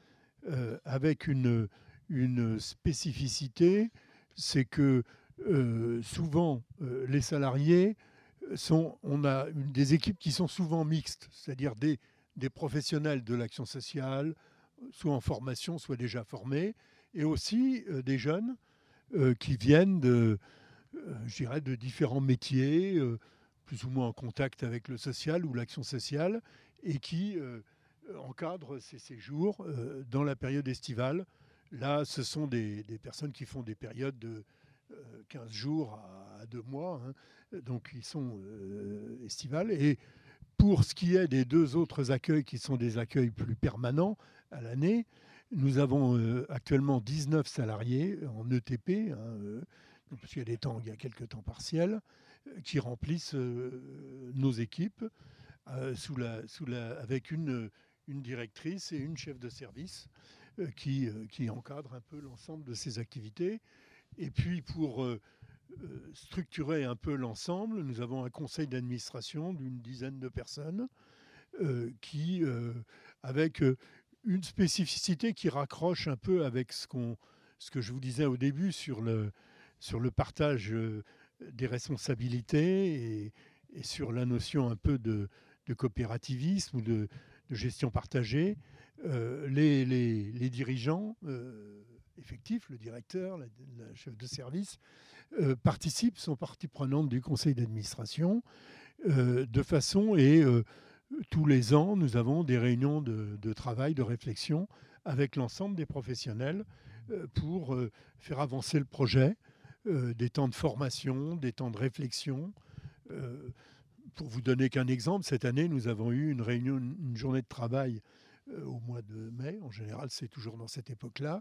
euh, avec une, une spécificité, c'est que euh, souvent euh, les salariés sont, on a une, des équipes qui sont souvent mixtes, c'est-à-dire des, des professionnels de l'action sociale, soit en formation, soit déjà formés, et aussi euh, des jeunes euh, qui viennent de, euh, je dirais, de différents métiers, euh, plus ou moins en contact avec le social ou l'action sociale, et qui euh, encadrent ces séjours euh, dans la période estivale. Là, ce sont des, des personnes qui font des périodes de euh, quinze jours à, à deux mois, hein, donc ils sont euh, estivales. Et pour ce qui est des deux autres accueils qui sont des accueils plus permanents à l'année, nous avons euh, actuellement dix-neuf salariés en E T P, hein, euh, parce qu'il y a des temps, il y a quelques temps partiels, euh, qui remplissent euh, nos équipes euh, sous la, sous la, avec une, une directrice et une chef de service euh, qui, euh, qui encadrent un peu l'ensemble de ces activités. Et puis pour euh, structurer un peu l'ensemble, nous avons un conseil d'administration d'une dizaine de personnes euh, qui, euh, avec euh, une spécificité qui raccroche un peu avec ce, qu'on, ce que je vous disais au début sur le, sur le partage euh, des responsabilités et, et sur la notion un peu de, de coopérativisme ou de, de gestion partagée. Euh, les, les, les dirigeants euh, effectifs, le directeur, la, la chef de service, euh, participent, sont partie prenante du conseil d'administration euh, de façon et euh, tous les ans, nous avons des réunions de, de travail, de réflexion avec l'ensemble des professionnels euh, pour euh, faire avancer le projet, euh, des temps de formation, des temps de réflexion. Euh, pour vous donner qu'un exemple, cette année, nous avons eu une réunion, une journée de travail euh, au mois de mai, en général c'est toujours dans cette époque-là,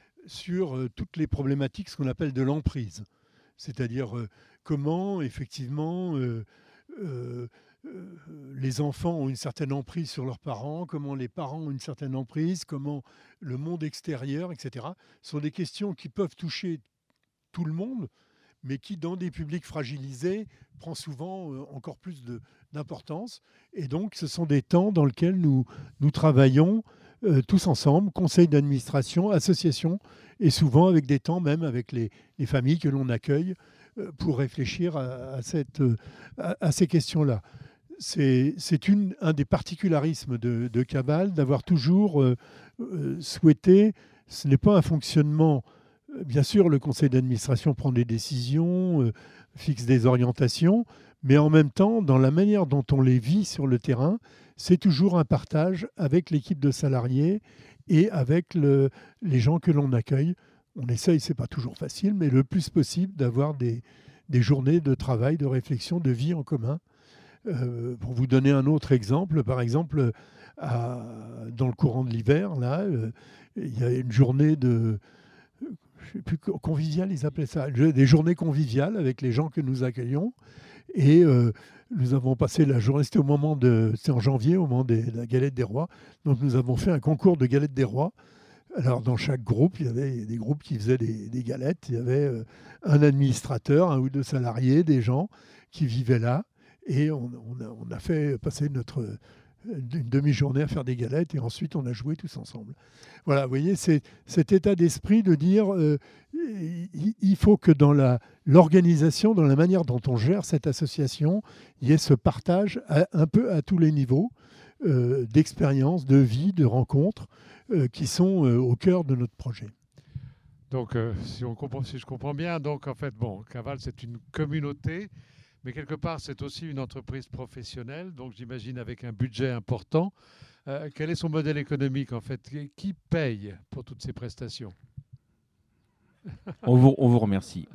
sur euh, toutes les problématiques, ce qu'on appelle de l'emprise. C'est-à-dire euh, comment, effectivement, euh, euh, euh, les enfants ont une certaine emprise sur leurs parents, comment les parents ont une certaine emprise, comment le monde extérieur, et cetera. Ce sont des questions qui peuvent toucher tout le monde, mais qui, dans des publics fragilisés, prend souvent euh, encore plus de, d'importance. Et donc, ce sont des temps dans lesquels nous, nous travaillons euh, tous ensemble, conseil d'administration, association, et souvent avec des temps même avec les, les familles que l'on accueille euh, pour réfléchir à, à, cette, à, à ces questions-là. C'est, c'est une, un des particularismes de, de Caval, d'avoir toujours euh, euh, souhaité, ce n'est pas un fonctionnement. Bien sûr, le conseil d'administration prend des décisions, euh, fixe des orientations, mais en même temps, dans la manière dont on les vit sur le terrain, c'est toujours un partage avec l'équipe de salariés et avec le, les gens que l'on accueille. On essaye, ce n'est pas toujours facile, mais le plus possible d'avoir des, des journées de travail, de réflexion, de vie en commun. Euh, pour vous donner un autre exemple, par exemple, à, dans le courant de l'hiver, là, euh, il y a une journée de... je sais plus, convivial, ils appelaient ça, des journées conviviales avec les gens que nous accueillons. Et euh, nous avons passé la journée, c'était au moment de, c'était en janvier, au moment des- de la galette des rois. Donc nous avons fait un concours de galettes des rois. Alors dans chaque groupe, il y avait des groupes qui faisaient des, des galettes. Il y avait euh, un administrateur, un ou deux salariés, des gens qui vivaient là. Et on, on a, on a fait passer notre, une demi-journée à faire des galettes et ensuite on a joué tous ensemble. Voilà, vous voyez, c'est cet état d'esprit de dire euh, il faut que dans la, l'organisation, dans la manière dont on gère cette association, il y ait ce partage à, un peu à tous les niveaux euh, d'expérience, de vie, de rencontres euh, qui sont euh, au cœur de notre projet. Donc, euh, si, on comprend, si je comprends bien, donc en fait, bon, Caval, c'est une communauté, mais quelque part, c'est aussi une entreprise professionnelle, donc j'imagine avec un budget important. Euh, quel est son modèle économique, en fait? Qui paye pour toutes ces prestations? on, vous, on vous remercie.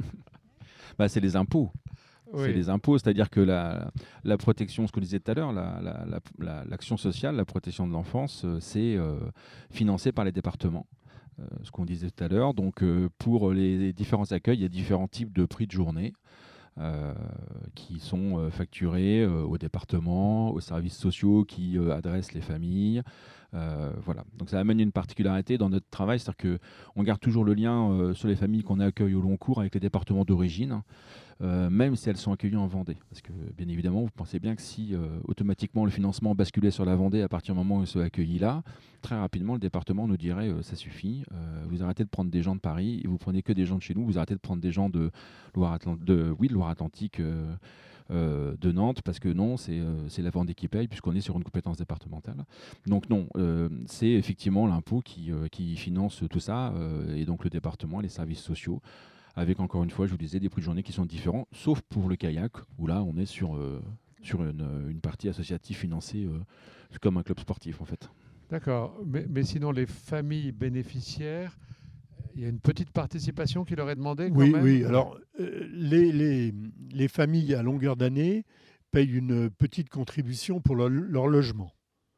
bah, c'est les impôts. Oui. C'est les impôts, c'est-à-dire que la, la protection, ce qu'on disait tout à l'heure, la, la, la, la, l'action sociale, la protection de l'enfance, euh, c'est euh, financé par les départements. Euh, ce qu'on disait tout à l'heure. Donc, euh, pour les, les différents accueils, il y a différents types de prix de journée. Euh, qui sont euh, facturés euh, aux départements, aux services sociaux qui euh, adressent les familles. Euh, voilà. Donc ça amène une particularité dans notre travail, c'est-à-dire qu'on garde toujours le lien euh, sur les familles qu'on accueille au long cours avec les départements d'origine, euh, même si elles sont accueillies en Vendée. Parce que bien évidemment, vous pensez bien que si euh, automatiquement le financement basculait sur la Vendée à partir du moment où ils sont accueillis là, très rapidement le département nous dirait euh, ça suffit, euh, vous arrêtez de prendre des gens de Paris et vous prenez que des gens de chez nous, vous arrêtez de prendre des gens de Loire-Atlantique, de, oui, de Loire-Atlantique euh, euh, de Nantes, parce que non, c'est euh, c'est la Vendée qui paye, puisqu'on est sur une compétence départementale. Donc non, euh, c'est effectivement l'impôt qui, euh, qui finance tout ça, euh, et donc le département, les services sociaux, avec encore une fois, je vous disais, des prix de journée qui sont différents, sauf pour le kayak, où là, on est sur, euh, sur une, une partie associative financée euh, comme un club sportif, en fait. D'accord, mais, mais sinon, les familles bénéficiaires, il y a une petite participation qui leur est demandée quand oui, même? Oui, alors euh, les, les, les familles à longueur d'année payent une petite contribution pour leur, leur logement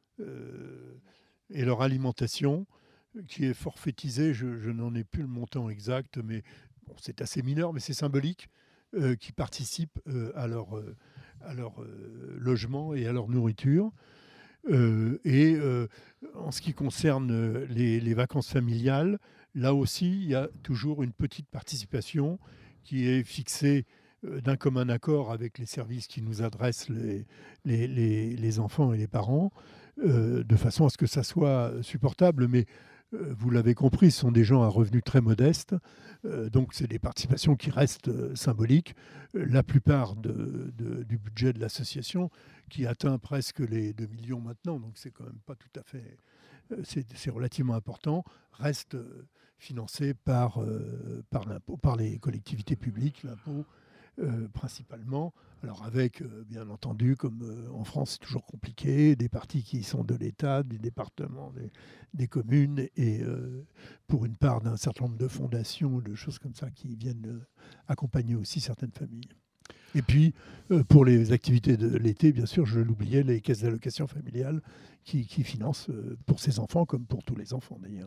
euh, et leur alimentation, qui est forfaitisée, je, je n'en ai plus le montant exact, mais bon, c'est assez mineur, mais c'est symbolique, euh, qui participent euh, à leur, euh, à leur euh, logement et à leur nourriture. Euh, et euh, en ce qui concerne les, les vacances familiales, là aussi, il y a toujours une petite participation qui est fixée euh, d'un commun accord avec les services qui nous adressent les, les, les, les enfants et les parents, euh, de façon à ce que ça soit supportable. Mais euh, vous l'avez compris, ce sont des gens à revenus très modestes, euh, donc c'est des participations qui restent euh, symboliques. Euh, la plupart de, de, du budget de l'association, qui atteint presque les deux millions maintenant, donc c'est quand même pas tout à fait... C'est, c'est relativement important, reste financé par, euh, par l'impôt, par les collectivités publiques, l'impôt euh, principalement. Alors avec, euh, bien entendu, comme euh, en France c'est toujours compliqué, des parties qui sont de l'État, des départements, des, des communes, et euh, pour une part d'un certain nombre de fondations, de choses comme ça qui viennent euh, accompagner aussi certaines familles. Et puis, euh, pour les activités de l'été, bien sûr, je l'oubliais, les caisses d'allocation familiale qui, qui financent euh, pour ces enfants, comme pour tous les enfants d'ailleurs.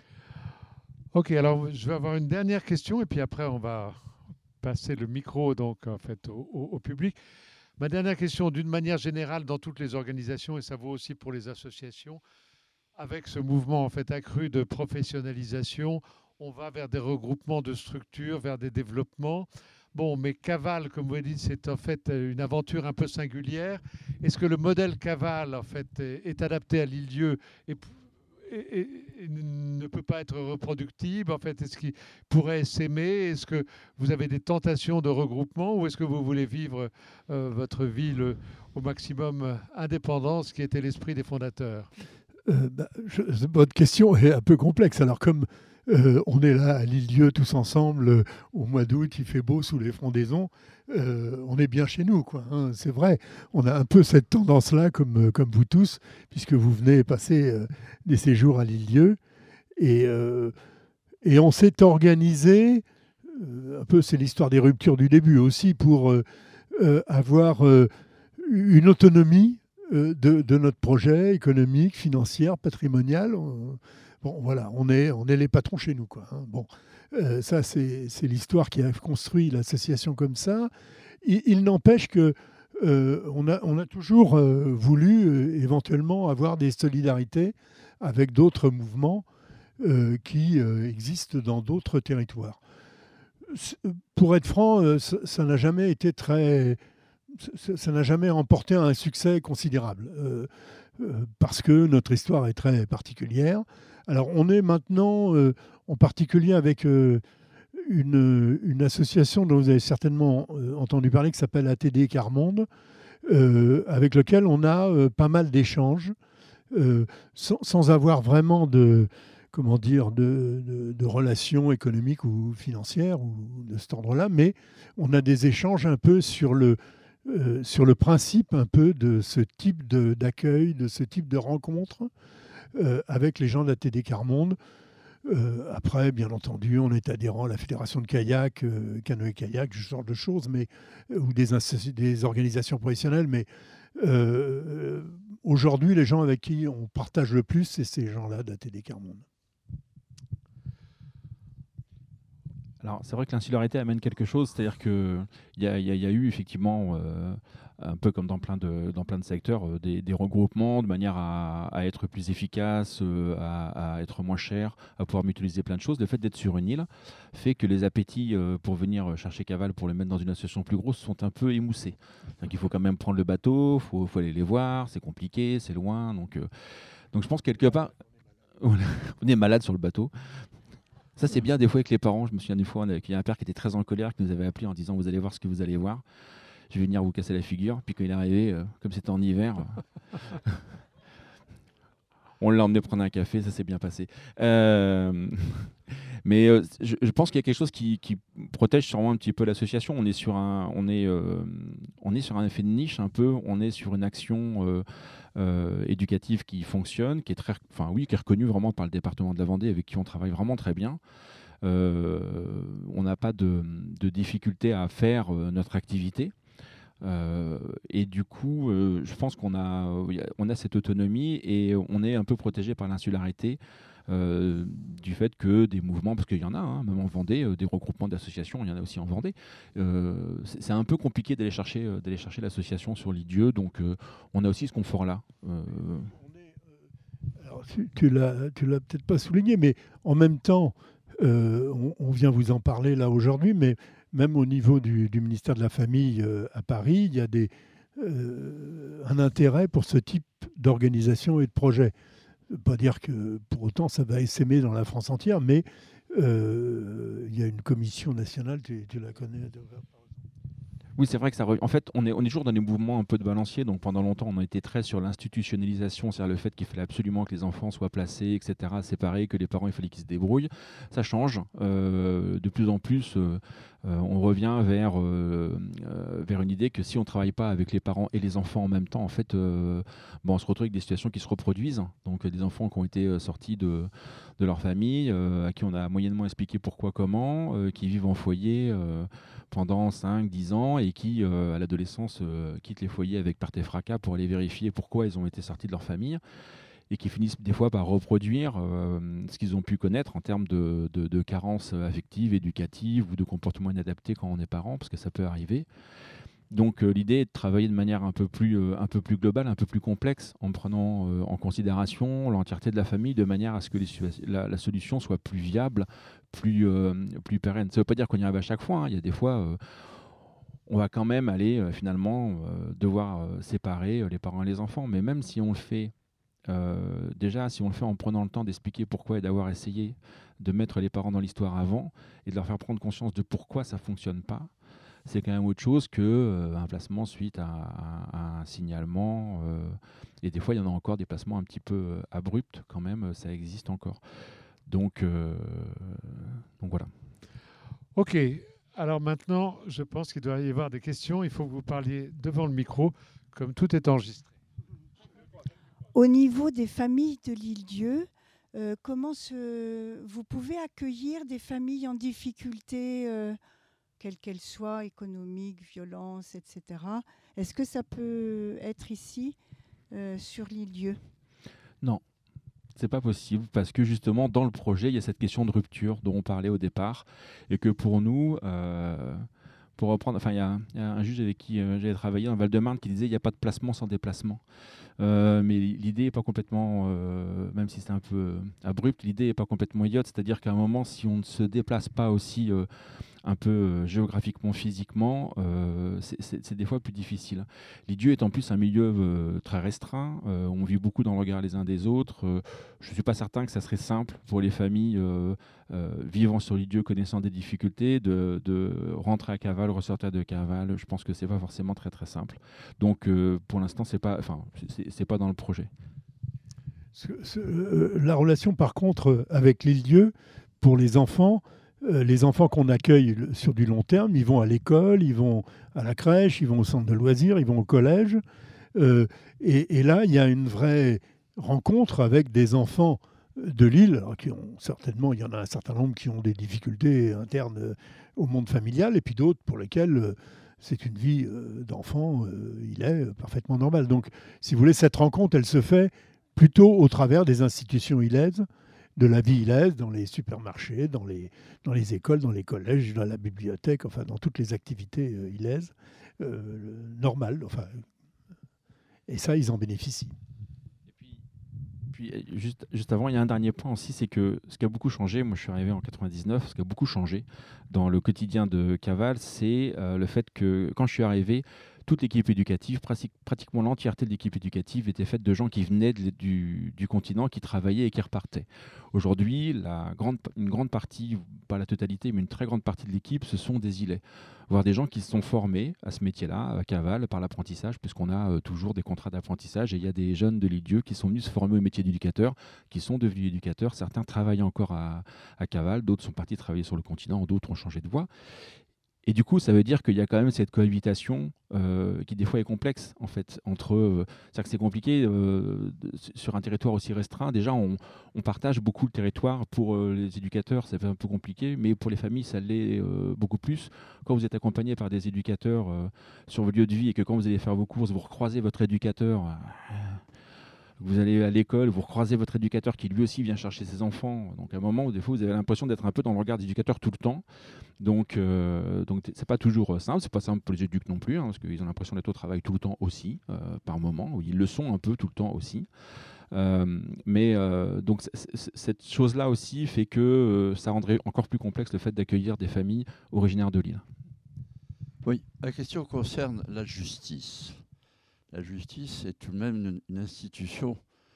Ok, alors je vais avoir une dernière question et puis après on va passer le micro donc en fait au, au, au public. Ma dernière question, d'une manière générale dans toutes les organisations, et ça vaut aussi pour les associations, avec ce mouvement en fait accru de professionnalisation, on va vers des regroupements de structures, vers des développements. Bon, mais Caval, comme vous dites, c'est en fait une aventure un peu singulière. Est-ce que le modèle Caval, en fait, est, est adapté à l'Île-Dieu et, et, et, et ne peut pas être reproductible? En fait, est-ce qu'il pourrait s'aimer? Est-ce que vous avez des tentations de regroupement ou est-ce que vous voulez vivre euh, votre vie le, au maximum indépendant, ce qui était l'esprit des fondateurs? euh, bah, je, Votre question est un peu complexe. Alors, comme Euh, on est là à l'Île-Dieu tous ensemble euh, au mois d'août, il fait beau sous les frondaisons, euh, on est bien chez nous, quoi, hein, c'est vrai. On a un peu cette tendance-là, comme, comme vous tous, puisque vous venez passer euh, des séjours à l'Île-Dieu. Et, euh, et on s'est organisé, euh, un peu c'est l'histoire des ruptures du début aussi, pour euh, euh, avoir euh, une autonomie euh, de, de notre projet économique, financière, patrimonial. On, Bon, voilà, on est, on est les patrons chez nous, quoi, hein. Bon, euh, ça, c'est, c'est l'histoire qui a construit l'association comme ça. Il, il n'empêche que euh, on a, on a toujours euh, voulu euh, éventuellement avoir des solidarités avec d'autres mouvements euh, qui euh, existent dans d'autres territoires. Pour être franc, euh, ça, ça n'a jamais été très, ça n'a jamais remporté un succès considérable, euh, euh, parce que notre histoire est très particulière. Alors on est maintenant euh, en particulier avec euh, une, une association dont vous avez certainement euh, entendu parler qui s'appelle A T D Quart Monde, euh, avec lequel on a euh, pas mal d'échanges, euh, sans, sans avoir vraiment de, comment dire, de, de, de relations économiques ou financières ou de cet ordre-là, mais on a des échanges un peu sur le, euh, sur le principe un peu de ce type de, d'accueil, de ce type de rencontre euh, avec les gens de la T D Quart Monde. Euh, après, bien entendu, on est adhérent à la Fédération de kayak, euh, canoë-kayak, ce genre de choses, mais, ou des, des organisations professionnelles, mais euh, aujourd'hui, les gens avec qui on partage le plus, c'est ces gens-là de la T D Quart Monde. Alors, c'est vrai que l'insularité amène quelque chose, c'est-à-dire qu'il y, y, y a eu effectivement, euh, un peu comme dans plein de, dans plein de secteurs, euh, des, des regroupements de manière à, à être plus efficace, euh, à, à être moins cher, à pouvoir mutualiser plein de choses. Le fait d'être sur une île fait que les appétits euh, pour venir chercher Caval, pour les mettre dans une association plus grosse, sont un peu émoussés. Donc, il faut quand même prendre le bateau, il faut, faut aller les voir, c'est compliqué, c'est loin. Donc, euh, donc, je pense quelque part, on est malade sur le bateau. Ça, c'est bien des fois avec les parents. Je me souviens d'une fois qu'il y a un père qui était très en colère, qui nous avait appelé en disant « Vous allez voir ce que vous allez voir. Je vais venir vous casser la figure. » Puis quand il est arrivé, euh, comme c'était en hiver, on l'a emmené prendre un café. Ça s'est bien passé. Euh... Mais euh, je, je pense qu'il y a quelque chose qui, qui protège sûrement un petit peu l'association. On est sur un, on est, euh, on est sur un effet de niche un peu. On est sur une action euh, euh, éducative qui fonctionne, qui est très, enfin oui, qui est reconnue vraiment par le département de la Vendée, avec qui on travaille vraiment très bien. Euh, on n'a pas de, de difficulté à faire euh, notre activité. Euh, et du coup, euh, je pense qu'on a, on a cette autonomie et on est un peu protégé par l'insularité. Euh, du fait que des mouvements, parce qu'il y en a, hein, même en Vendée, euh, des regroupements d'associations, il y en a aussi en Vendée. Euh, c'est, c'est un peu compliqué d'aller chercher, euh, d'aller chercher l'association sur l'I-Dieu, donc euh, on a aussi ce confort-là. Euh... Alors, tu, tu l'as, tu l'as peut-être pas souligné, mais en même temps, euh, on, on vient vous en parler là aujourd'hui, mais même au niveau du, du ministère de la Famille euh, à Paris, il y a des, euh, un intérêt pour ce type d'organisation et de projet. Pas dire que pour autant ça va essaimer dans la France entière, mais euh, il y a une commission nationale, tu, tu la connais. Oui, c'est vrai que ça. Re... En fait, on est, on est toujours dans des mouvements un peu de balancier. Donc pendant longtemps, on a été très sur l'institutionnalisation, c'est-à-dire le fait qu'il fallait absolument que les enfants soient placés, et cetera, séparés, que les parents, il fallait qu'ils se débrouillent. Ça change. Euh, de plus en plus, euh, euh, on revient vers, euh, euh, vers une idée que si on ne travaille pas avec les parents et les enfants en même temps, en fait, euh, bon, on se retrouve avec des situations qui se reproduisent. Donc des enfants qui ont été sortis de, de leur famille, euh, à qui on a moyennement expliqué pourquoi, comment, euh, qui vivent en foyer euh, pendant cinq dix ans et qui, euh, à l'adolescence, euh, quittent les foyers avec perte et fracas pour aller vérifier pourquoi ils ont été sortis de leur famille et qui finissent des fois par reproduire euh, ce qu'ils ont pu connaître en termes de, de, de carences affectives, éducatives ou de comportements inadaptés quand on est parent, parce que ça peut arriver. Donc euh, l'idée est de travailler de manière un peu plus, euh, un peu plus globale, un peu plus complexe, en prenant euh, en considération l'entièreté de la famille, de manière à ce que les, la, la solution soit plus viable, plus, euh, plus pérenne. Ça ne veut pas dire qu'on y arrive à chaque fois, hein. Il y a des fois, euh, on va quand même aller euh, finalement euh, devoir euh, séparer euh, les parents et les enfants. Mais même si on le fait, euh, déjà si on le fait en prenant le temps d'expliquer pourquoi et d'avoir essayé de mettre les parents dans l'histoire avant et de leur faire prendre conscience de pourquoi ça ne fonctionne pas, c'est quand même autre chose qu'un euh, placement suite à, à, à un signalement. Euh, et des fois, il y en a encore des placements un petit peu euh, abrupts quand même, ça existe encore. Donc, euh, donc voilà. Ok, alors maintenant, je pense qu'il doit y avoir des questions. Il faut que vous parliez devant le micro, comme tout est enregistré. Au niveau des familles de l'Île-Dieu, euh, comment se... vous pouvez accueillir des familles en difficulté euh, quelle qu'elle soit, économique, violence, et cetera. Est-ce que ça peut être ici, euh, sur l'Île-Dieu ? Non, c'est pas possible, parce que justement, dans le projet, il y a cette question de rupture dont on parlait au départ, et que pour nous, euh, pour reprendre, enfin, il y, y a un juge avec qui euh, j'avais travaillé dans le Val-de-Marne qui disait il n'y a pas de placement sans déplacement. Euh, mais l'idée n'est pas complètement, euh, même si c'est un peu abrupt, l'idée n'est pas complètement idiote, c'est-à-dire qu'à un moment, si on ne se déplace pas aussi euh, un peu euh, géographiquement, physiquement, euh, c'est des fois plus difficile. L'idieu est en plus un milieu euh, très restreint, euh, on vit beaucoup dans le regard les uns des autres. Euh, je ne suis pas certain que ça serait simple pour les familles euh, euh, vivant sur l'idieu, connaissant des difficultés, de, de rentrer à Caval, ressortir de Caval. Je pense que ce n'est pas forcément très très simple. Donc euh, pour l'instant, ce n'est pas, enfin, c'est pas dans le projet. Ce, ce, euh, la relation par contre avec l'île-dieu, pour les enfants, euh, les enfants qu'on accueille sur du long terme, ils vont à l'école, ils vont à la crèche, ils vont au centre de loisirs, ils vont au collège. Euh, et, et là, il y a une vraie rencontre avec des enfants de l'île, qui ont certainement, il y en a un certain nombre qui ont des difficultés internes au monde familial, et puis d'autres pour lesquels euh, c'est une vie euh, d'enfant, euh, il est parfaitement normal. Donc, si vous voulez, cette rencontre, elle se fait plutôt au travers des institutions ilaises, de la vie ilaise, dans les supermarchés, dans les, dans les écoles, dans les collèges, dans la bibliothèque, enfin dans toutes les activités euh, ilaises euh, normales. Enfin, et ça, ils en bénéficient. Puis, juste, juste avant, il y a un dernier point aussi, c'est que ce qui a beaucoup changé, moi je suis arrivé en quatre-vingt-dix-neuf, ce qui a beaucoup changé dans le quotidien de Caval, c'est euh, le fait que quand je suis arrivé, toute l'équipe éducative, pratique, pratiquement l'entièreté de l'équipe éducative était faite de gens qui venaient de, du, du continent, qui travaillaient et qui repartaient. Aujourd'hui, la grande, une grande partie, pas la totalité, mais une très grande partie de l'équipe, ce sont des îlets. Voire des gens qui se sont formés à ce métier-là, à Caval, par l'apprentissage, puisqu'on a euh, toujours des contrats d'apprentissage. Et il y a des jeunes de l'île-dieu qui sont venus se former au métier d'éducateur, qui sont devenus éducateurs. Certains travaillent encore à, à Caval, d'autres sont partis travailler sur le continent, d'autres ont changé de voie. Et du coup, ça veut dire qu'il y a quand même cette cohabitation euh, qui des fois est complexe en fait entre. Euh, c'est-à-dire que c'est compliqué euh, de, sur un territoire aussi restreint. Déjà, on, on partage beaucoup le territoire. Pour euh, les éducateurs, ça fait un peu compliqué, mais pour les familles, ça l'est euh, beaucoup plus. Quand vous êtes accompagné par des éducateurs euh, sur vos lieux de vie et que quand vous allez faire vos courses, vous recroisez votre éducateur. Euh, Vous allez à l'école, vous recroisez votre éducateur qui lui aussi vient chercher ses enfants. Donc à un moment où des fois vous avez l'impression d'être un peu dans le regard d'éducateur tout le temps. Donc euh, donc c'est pas toujours simple, c'est pas simple pour les éducs non plus, hein, parce qu'ils ont l'impression d'être au travail tout le temps aussi, euh, par moment, où ils le sont un peu tout le temps aussi. Euh, mais euh, donc c -c cette chose-là aussi fait que euh, ça rendrait encore plus complexe le fait d'accueillir des familles originaires de l'île. Oui, la question concerne la justice. La justice est tout de même une, une institution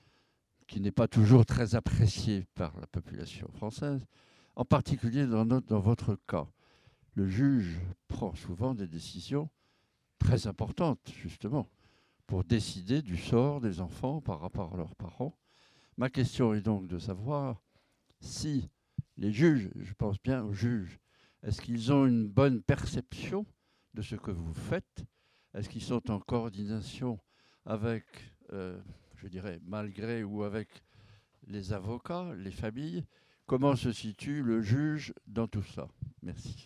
qui n'est pas toujours très appréciée par la population française, en particulier dans, notre, dans votre cas. Le juge prend souvent des décisions très importantes, justement, pour décider du sort des enfants par rapport à leurs parents. Ma question est donc de savoir si les juges, je pense bien aux juges, est-ce qu'ils ont une bonne perception de ce que vous faites? Est-ce qu'ils sont en coordination avec, euh, je dirais, malgré ou avec les avocats, les familles? Comment se situe le juge dans tout ça? Merci.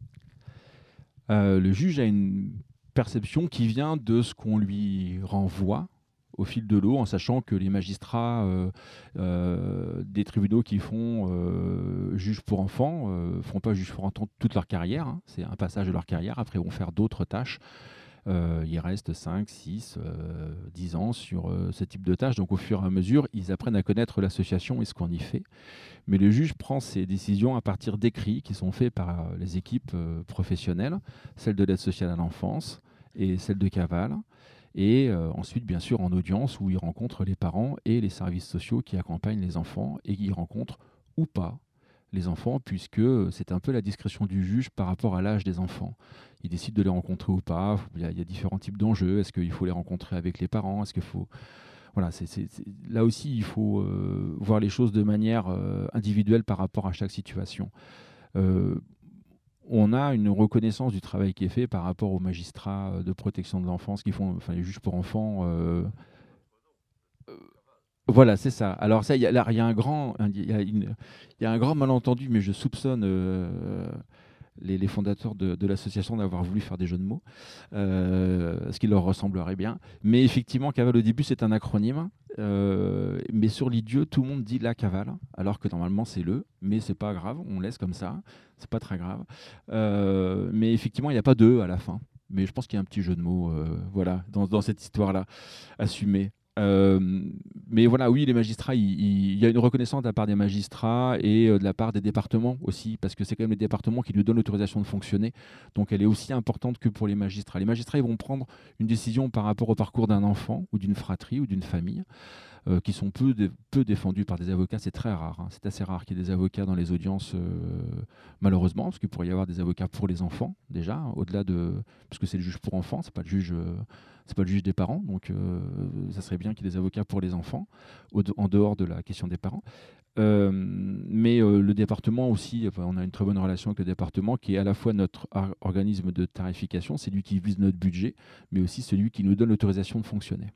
Euh, le juge a une perception qui vient de ce qu'on lui renvoie au fil de l'eau, en sachant que les magistrats euh, euh, des tribunaux qui font euh, juge pour enfants ne euh, font pas juge pour enfants toute leur carrière. Hein. C'est un passage de leur carrière. Après, ils vont faire d'autres tâches. Euh, il reste cinq, six, euh, dix ans sur euh, ce type de tâches. Donc au fur et à mesure, ils apprennent à connaître l'association et ce qu'on y fait. Mais le juge prend ses décisions à partir d'écrits qui sont faits par euh, les équipes euh, professionnelles, celle de l'aide sociale à l'enfance et celle de Caval. Et euh, ensuite, bien sûr, en audience où il rencontre les parents et les services sociaux qui accompagnent les enfants et qui rencontrent ou pas les enfants, puisque c'est un peu la discrétion du juge par rapport à l'âge des enfants. Il décide de les rencontrer ou pas. Il y a, il y a différents types d'enjeux. Est-ce qu'il faut les rencontrer avec les parents? Est-ce qu'il faut... Voilà, c'est, c'est, c'est... Là aussi, il faut euh, voir les choses de manière euh, individuelle par rapport à chaque situation. Euh, on a une reconnaissance du travail qui est fait par rapport aux magistrats de protection de l'enfance qui font, enfin les juges pour enfants. Euh, euh, voilà, c'est ça. Alors ça, il y, y a un grand, il y a une, il y a un grand malentendu, mais je soupçonne euh, les, les fondateurs de, de l'association d'avoir voulu faire des jeux de mots, euh, ce qui leur ressemblerait bien. Mais effectivement, Caval au début c'est un acronyme, euh, mais sur l'idieu tout le monde dit la Caval, alors que normalement c'est le, mais c'est pas grave, on laisse comme ça, c'est pas très grave. Euh, mais effectivement, il n'y a pas de à la fin. Mais je pense qu'il y a un petit jeu de mots, euh, voilà, dans, dans cette histoire-là, assumé. Euh, mais voilà, oui, les magistrats, il, il, il y a une reconnaissance de la part des magistrats et euh, de la part des départements aussi, parce que c'est quand même les départements qui nous donnent l'autorisation de fonctionner. Donc elle est aussi importante que pour les magistrats. Les magistrats, ils vont prendre une décision par rapport au parcours d'un enfant ou d'une fratrie ou d'une famille. Euh, qui sont peu, dé peu défendus par des avocats, c'est très rare. Hein. C'est assez rare qu'il y ait des avocats dans les audiences, euh, malheureusement, parce qu'il pourrait y avoir des avocats pour les enfants, déjà, hein, au-delà de... Parce que c'est le juge pour enfants, c'est pas le juge, euh, c'est pas le juge des parents, donc euh, ça serait bien qu'il y ait des avocats pour les enfants, au en dehors de la question des parents. Euh, mais euh, le département aussi, enfin, on a une très bonne relation avec le département, qui est à la fois notre organisme de tarification, c'est lui qui vise notre budget, mais aussi celui qui nous donne l'autorisation de fonctionner.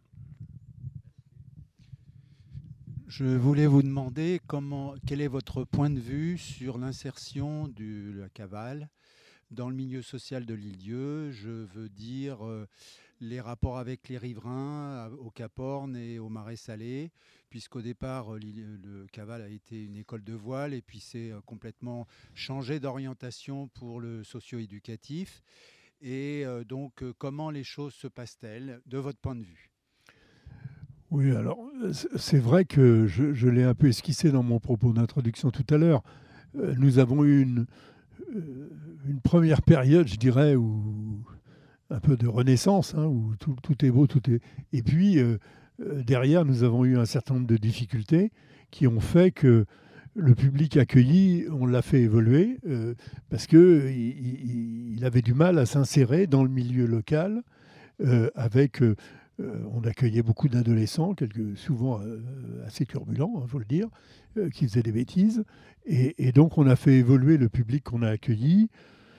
Je voulais vous demander comment, quel est votre point de vue sur l'insertion de la cavale dans le milieu social de l'Île-Dieu. Je veux dire euh, les rapports avec les riverains au Cap Horn et au Marais Salé, puisqu'au départ, le Cavale a été une école de voile et puis c'est complètement changé d'orientation pour le socio-éducatif. Et euh, donc, comment les choses se passent-elles de votre point de vue ? Oui, alors c'est vrai que je, je l'ai un peu esquissé dans mon propos d'introduction tout à l'heure. Euh, nous avons eu une, euh, une première période, je dirais, où un peu de renaissance, hein, où tout, tout est beau, tout est... Et puis, euh, derrière, nous avons eu un certain nombre de difficultés qui ont fait que le public accueilli, on l'a fait évoluer euh, parce qu'il il, il avait du mal à s'insérer dans le milieu local euh, avec... Euh, Euh, on accueillait beaucoup d'adolescents, quelques, souvent euh, assez turbulents, il hein, faut le dire, euh, qui faisaient des bêtises. Et, et donc, on a fait évoluer le public qu'on a accueilli.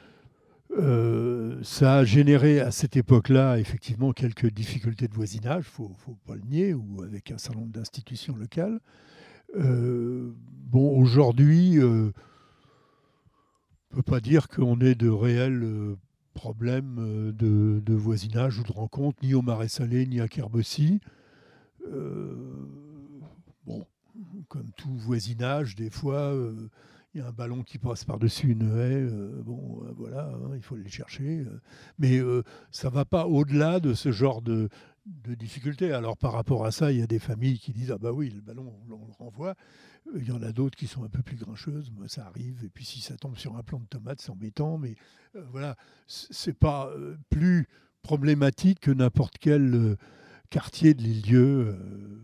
Euh, ça a généré à cette époque-là, effectivement, quelques difficultés de voisinage, il ne faut, faut pas le nier, ou avec un certain nombre d'institutions locales. Euh, bon, aujourd'hui, euh, on ne peut pas dire qu'on ait de réels... Euh, problème de, de voisinage ou de rencontre, ni au Marais Salé, ni à Kerbessy. Euh, bon, comme tout voisinage, des fois, il euh, y a un ballon qui passe par-dessus une haie. Euh, bon, euh, voilà, hein, il faut le chercher. Euh, mais euh, ça ne va pas au-delà de ce genre de, de difficultés. Alors, par rapport à ça, il y a des familles qui disent « Ah bah oui, le ballon, on, on le renvoie ». Il y en a d'autres qui sont un peu plus grincheuses, moi, ça arrive. Et puis si ça tombe sur un plant de tomate, c'est embêtant. Mais euh, voilà, c'est pas euh, plus problématique que n'importe quel euh, quartier de l'Île-Dieu. Euh,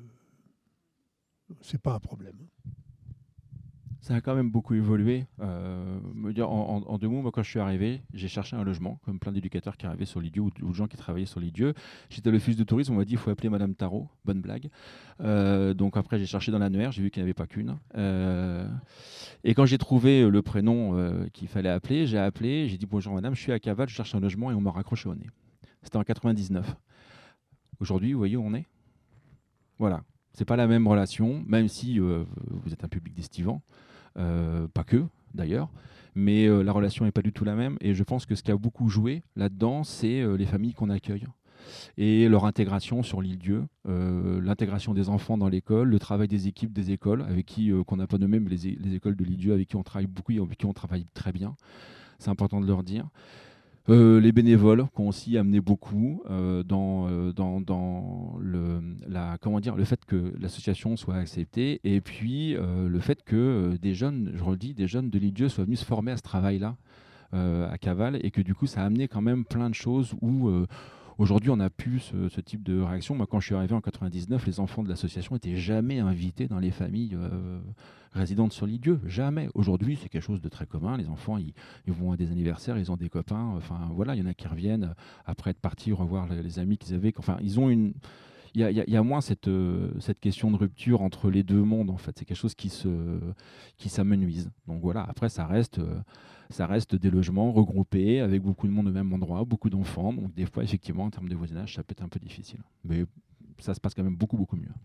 c'est pas un problème. Ça a quand même beaucoup évolué. Euh, me dire, en, en, en deux mots, moi, quand je suis arrivé, j'ai cherché un logement, comme plein d'éducateurs qui arrivaient sur l'Île-Dieu ou, ou de gens qui travaillaient sur l'Île-Dieu. J'étais à l'office de tourisme, on m'a dit il faut appeler Madame Tarot. Bonne blague. Euh, donc après, j'ai cherché dans l'annuaire, j'ai vu qu'il n'y en avait pas qu'une. Euh, et quand j'ai trouvé le prénom euh, qu'il fallait appeler, j'ai appelé, j'ai dit bonjour madame, je suis à Cavale, je cherche un logement et on m'a raccroché au nez. C'était en quatre-vingt-dix-neuf. Aujourd'hui, vous voyez où on est ? Voilà. C'est pas la même relation, même si euh, vous êtes un public d'estivants. Euh, pas que d'ailleurs, mais euh, la relation n'est pas du tout la même et je pense que ce qui a beaucoup joué là-dedans, c'est euh, les familles qu'on accueille et leur intégration sur l'Île-Dieu, euh, l'intégration des enfants dans l'école, le travail des équipes des écoles avec qui, euh, qu'on n'a pas nommé, mais les, les écoles de l'Île-Dieu avec qui on travaille beaucoup et avec qui on travaille très bien, c'est important de leur dire. Euh, les bénévoles qui ont aussi amené beaucoup euh, dans, euh, dans, dans le, la, comment dire, le fait que l'association soit acceptée et puis euh, le fait que euh, des jeunes, je redis, des jeunes de l'Île-Dieu soient venus se former à ce travail-là euh, à Cavale et que du coup ça a amené quand même plein de choses où euh, aujourd'hui on a pu ce, ce type de réaction. Moi quand je suis arrivé en quatre-vingt-dix-neuf, les enfants de l'association n'étaient jamais invités dans les familles euh, résidentes sur l'Île-Dieu, jamais. Aujourd'hui, c'est quelque chose de très commun. Les enfants, ils, ils vont à des anniversaires, ils ont des copains. Enfin, voilà, il y en a qui reviennent après être partis revoir les, les amis qu'ils avaient. Enfin, ils ont une... Il y a, y a moins cette, euh, cette question de rupture entre les deux mondes, en fait. C'est quelque chose qui se, qui s'amenuise. Donc voilà, après, ça reste, euh, ça reste des logements regroupés avec beaucoup de monde au même endroit, beaucoup d'enfants. Donc des fois, effectivement, en termes de voisinage, ça peut être un peu difficile. Mais ça se passe quand même beaucoup, beaucoup mieux.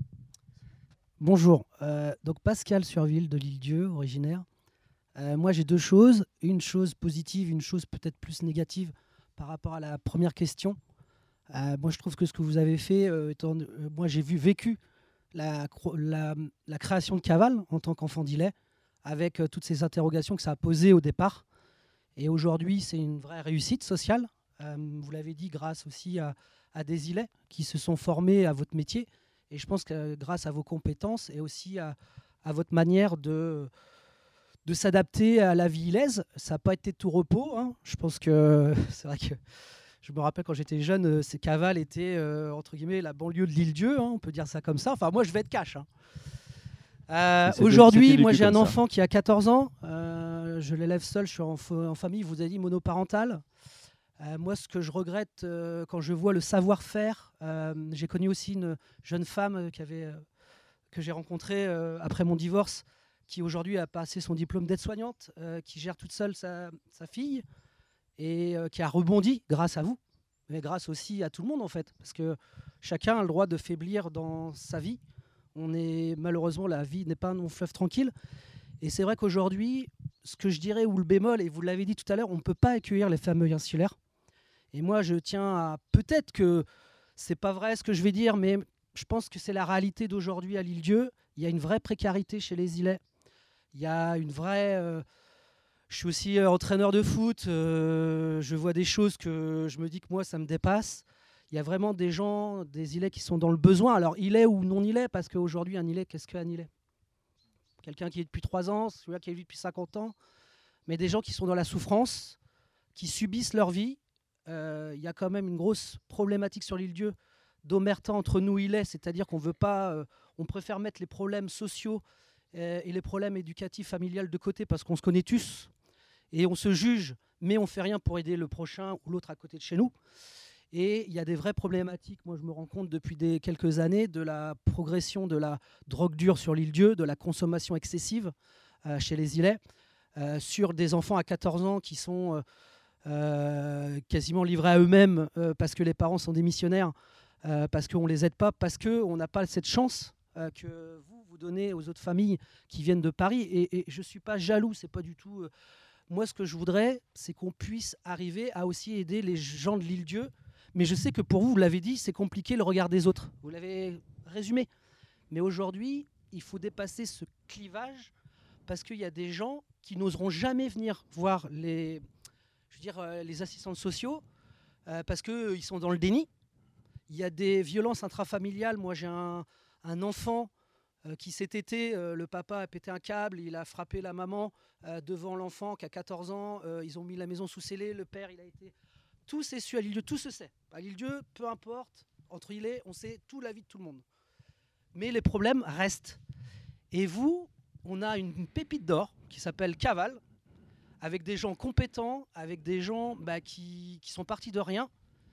Bonjour, euh, donc Pascal Surville de l'Île-Dieu, originaire. Euh, moi j'ai deux choses, une chose positive, une chose peut-être plus négative par rapport à la première question. Euh, moi je trouve que ce que vous avez fait, euh, étant, euh, moi j'ai vu, vécu la, la, la création de Cavale en tant qu'enfant d'Îlet, avec euh, toutes ces interrogations que ça a posées au départ. Et aujourd'hui c'est une vraie réussite sociale, euh, vous l'avez dit, grâce aussi à, à des Îlets qui se sont formés à votre métier Et je pense que grâce à vos compétences et aussi à, à votre manière de, de s'adapter à la vie ilaise, ça n'a pas été tout repos. Hein. Je pense que c'est vrai que je me rappelle quand j'étais jeune, ces Caval était euh, entre guillemets la banlieue de l'Île-Dieu, hein, on peut dire ça comme ça. Enfin, moi, je vais être cash. Hein. Euh, Aujourd'hui, moi, j'ai un enfant qui a quatorze ans. Euh, je l'élève seul, je suis en, en famille, vous avez dit monoparentale. Euh, moi, ce que je regrette euh, quand je vois le savoir-faire, euh, j'ai connu aussi une jeune femme qui avait, euh, que j'ai rencontrée euh, après mon divorce, qui aujourd'hui a passé son diplôme d'aide-soignante, euh, qui gère toute seule sa, sa fille et euh, qui a rebondi grâce à vous, mais grâce aussi à tout le monde en fait, parce que chacun a le droit de faiblir dans sa vie. On est malheureusement, la vie n'est pas un long fleuve tranquille, et c'est vrai qu'aujourd'hui, ce que je dirais, ou le bémol, et vous l'avez dit tout à l'heure, on ne peut pas accueillir les fameux insulaires. Et moi, je tiens à... Peut-être que c'est pas vrai ce que je vais dire, mais je pense que c'est la réalité d'aujourd'hui à l'Île-Dieu. Il y a une vraie précarité chez les Îlets. Il y a une vraie... Euh... Je suis aussi euh, entraîneur de foot. Euh, je vois des choses que je me dis que moi, ça me dépasse. Il y a vraiment des gens, des Îlets qui sont dans le besoin. Alors, Îlet ou non Îlet, parce qu'aujourd'hui, un Îlet, qu'est-ce qu'un Îlet ? Quelqu'un qui est depuis trois ans, celui-là qui est depuis cinquante ans. Mais des gens qui sont dans la souffrance, qui subissent leur vie. Il euh, y a quand même une grosse problématique sur l'Île-Dieu d'omerta entre nous Îlets, c'est-à-dire qu'on veut pas, euh, on préfère mettre les problèmes sociaux euh, et les problèmes éducatifs, familiales de côté parce qu'on se connaît tous et on se juge, mais on fait rien pour aider le prochain ou l'autre à côté de chez nous. Et il y a des vraies problématiques. Moi, je me rends compte depuis des, quelques années de la progression de la drogue dure sur l'Île-Dieu, de la consommation excessive euh, chez les Îlets, euh, sur des enfants à quatorze ans qui sont euh, Euh, quasiment livrés à eux-mêmes euh, parce que les parents sont des missionnaires, euh, parce qu'on ne les aide pas, parce qu'on n'a pas cette chance euh, que vous, vous donnez aux autres familles qui viennent de Paris. Et, et je ne suis pas jaloux, c'est pas du tout... Euh, moi, ce que je voudrais, c'est qu'on puisse arriver à aussi aider les gens de l'Île-Dieu. Mais je sais que pour vous, vous l'avez dit, c'est compliqué le regard des autres. Vous l'avez résumé. Mais aujourd'hui, il faut dépasser ce clivage parce qu'il y a des gens qui n'oseront jamais venir voir les... je veux dire, euh, les assistants sociaux, euh, parce qu'ils euh, sont dans le déni. Il y a des violences intrafamiliales. Moi, j'ai un, un enfant euh, qui, cet été, euh, le papa a pété un câble, il a frappé la maman euh, devant l'enfant qui a quatorze ans. Euh, ils ont mis la maison sous scellé. Le père, il a été... Tout s'est su à l'Île-Dieu, tout se sait. À l'Île-Dieu, peu importe, entre Îlets, on sait tout la vie de tout le monde. Mais les problèmes restent. Et vous, on a une, une pépite d'or qui s'appelle Caval, avec des gens compétents, avec des gens bah, qui, qui sont partis de rien.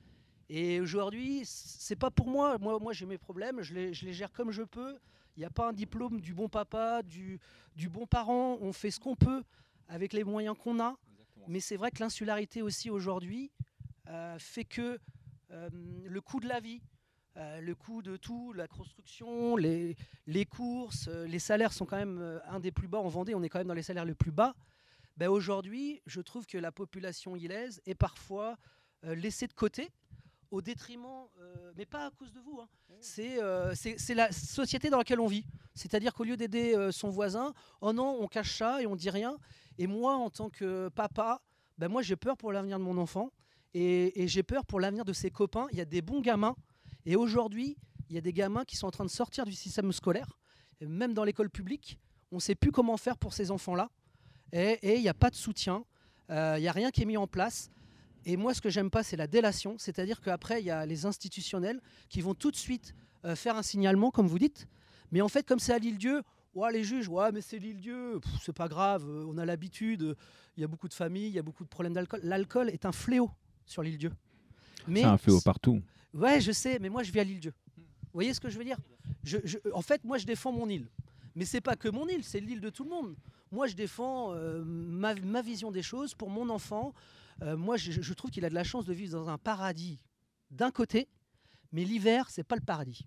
Et aujourd'hui, c'est pas pour moi. Moi, moi j'ai mes problèmes, je les, je les gère comme je peux. Il n'y a pas un diplôme du bon papa, du, du bon parent. On fait ce qu'on peut avec les moyens qu'on a. Exactement. Mais c'est vrai que l'insularité aussi aujourd'hui euh, fait que euh, le coût de la vie, euh, le coût de tout, la construction, les, les courses, euh, les salaires sont quand même euh, un des plus bas. En Vendée, on est quand même dans les salaires les plus bas. Ben aujourd'hui, je trouve que la population ilaise est parfois euh, laissée de côté au détriment, euh, mais pas à cause de vous, hein. C'est euh, c'est la société dans laquelle on vit. C'est-à-dire qu'au lieu d'aider euh, son voisin, oh non, on cache ça et on dit rien. Et moi, en tant que papa, ben moi j'ai peur pour l'avenir de mon enfant et, et j'ai peur pour l'avenir de ses copains. Il y a des bons gamins et aujourd'hui, il y a des gamins qui sont en train de sortir du système scolaire, même dans l'école publique. On ne sait plus comment faire pour ces enfants-là. Et il n'y a pas de soutien, il euh, n'y a rien qui est mis en place. Et moi, ce que j'aime pas, c'est la délation. C'est-à-dire qu'après, il y a les institutionnels qui vont tout de suite euh, faire un signalement, comme vous dites. Mais en fait, comme c'est à l'Île-Dieu, ouais, les juges, ouais, mais c'est l'Île-Dieu, c'est pas grave, on a l'habitude, il y a beaucoup de familles, il y a beaucoup de problèmes d'alcool. L'alcool est un fléau sur l'Île-Dieu. C'est un fléau partout. Ouais, je sais, mais moi, je vis à l'Île-Dieu. Vous voyez ce que je veux dire ? je, je, En fait, moi, je défends mon île. Mais c'est pas que mon île, c'est l'île de tout le monde. Moi, je défends euh, ma, ma vision des choses pour mon enfant. Euh, moi, je, je trouve qu'il a de la chance de vivre dans un paradis d'un côté, mais l'hiver, c'est pas le paradis.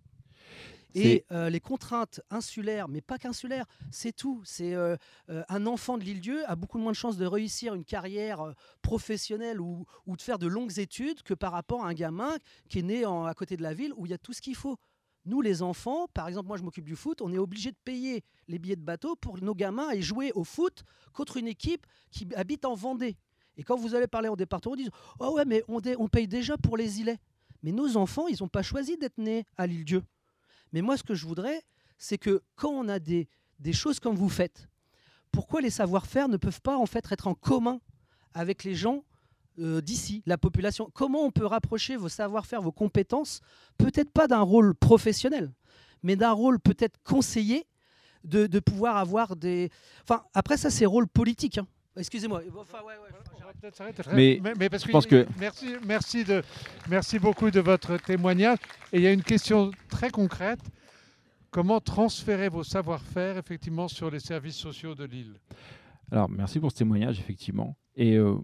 Et euh, les contraintes insulaires, mais pas qu'insulaires, c'est tout. C'est euh, euh, un enfant de l'Île-Dieu a beaucoup moins de chances de réussir une carrière euh, professionnelle ou, ou de faire de longues études que par rapport à un gamin qui est né en, à côté de la ville où il y a tout ce qu'il faut. Nous, les enfants, par exemple, moi je m'occupe du foot, on est obligé de payer les billets de bateau pour nos gamins et jouer au foot contre une équipe qui habite en Vendée. Et quand vous allez parler au département, ils disent « Oh ouais, mais on, on paye déjà pour les Îlets. » Mais nos enfants, ils n'ont pas choisi d'être nés à l'Île-Dieu. Mais moi, ce que je voudrais, c'est que quand on a des, des choses comme vous faites, pourquoi les savoir-faire ne peuvent pas en fait être en commun avec les gens euh, d'ici, la population? Comment on peut rapprocher vos savoir-faire, vos compétences, peut-être pas d'un rôle professionnel, mais d'un rôle peut-être conseiller, de, de pouvoir avoir des... Enfin, après ça, c'est rôle politique. Hein. Excusez-moi. Enfin, ouais, ouais, mais, mais, mais parce je que, pense que... Merci, merci, de, merci beaucoup de votre témoignage. Et il y a une question très concrète. Comment transférer vos savoir-faire effectivement sur les services sociaux de Lille? Alors, merci pour ce témoignage, effectivement. Et euh,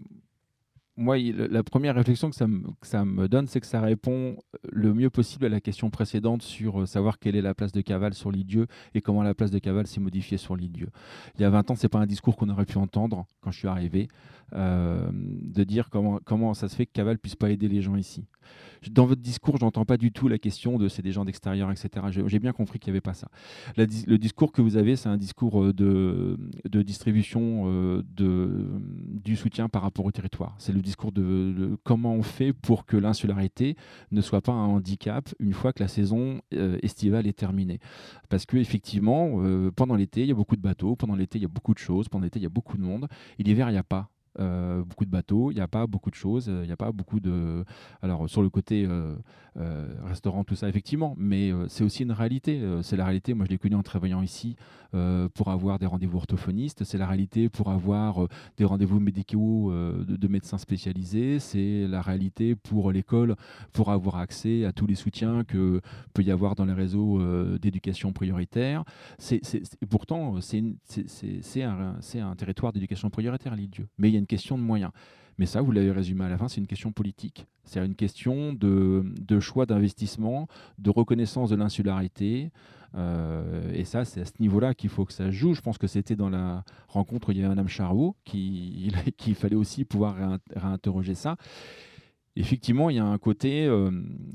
moi, il, la première réflexion que ça me, que ça me donne, c'est que ça répond le mieux possible à la question précédente sur euh, savoir quelle est la place de Caval sur l'Île-Dieu et comment la place de Caval s'est modifiée sur l'Île-Dieu. Il y a vingt ans, ce n'est pas un discours qu'on aurait pu entendre quand je suis arrivé, euh, de dire comment, comment ça se fait que Caval ne puisse pas aider les gens ici. Dans votre discours, je n'entends pas du tout la question de c'est des gens d'extérieur, et cetera. J'ai bien compris qu'il n'y avait pas ça. La, le discours que vous avez, c'est un discours de, de distribution euh, de, du soutien par rapport au territoire. C'est le discours de, de comment on fait pour que l'insularité ne soit pas un handicap une fois que la saison euh, estivale est terminée. Parce qu'effectivement, euh, pendant l'été, il y a beaucoup de bateaux, pendant l'été, il y a beaucoup de choses, pendant l'été, il y a beaucoup de monde, et l'hiver, il n'y a pas. Euh, beaucoup de bateaux, il n'y a pas beaucoup de choses, il n'y a pas beaucoup de... Alors, sur le côté euh, euh, restaurant, tout ça, effectivement, mais euh, c'est aussi une réalité. Euh, c'est la réalité, moi je l'ai connu en travaillant ici euh, pour avoir des rendez-vous orthophonistes, c'est la réalité pour avoir euh, des rendez-vous médicaux euh, de, de médecins spécialisés, c'est la réalité pour l'école, pour avoir accès à tous les soutiens que peut y avoir dans les réseaux euh, d'éducation prioritaire. C'est, c'est, c'est, pourtant, c'est, une, c'est, c'est, c'est, un, c'est un territoire d'éducation prioritaire, l'Île-Dieu. Mais il y a une question de moyens. Mais ça, vous l'avez résumé à la fin, c'est une question politique. C'est une question de, de choix d'investissement, de reconnaissance de l'insularité. Euh, et ça, c'est à ce niveau-là qu'il faut que ça se joue. Je pense que c'était dans la rencontre où il y avait Mme Charot qu'il qui fallait aussi pouvoir réinterroger ça. Effectivement, il y a un côté, euh,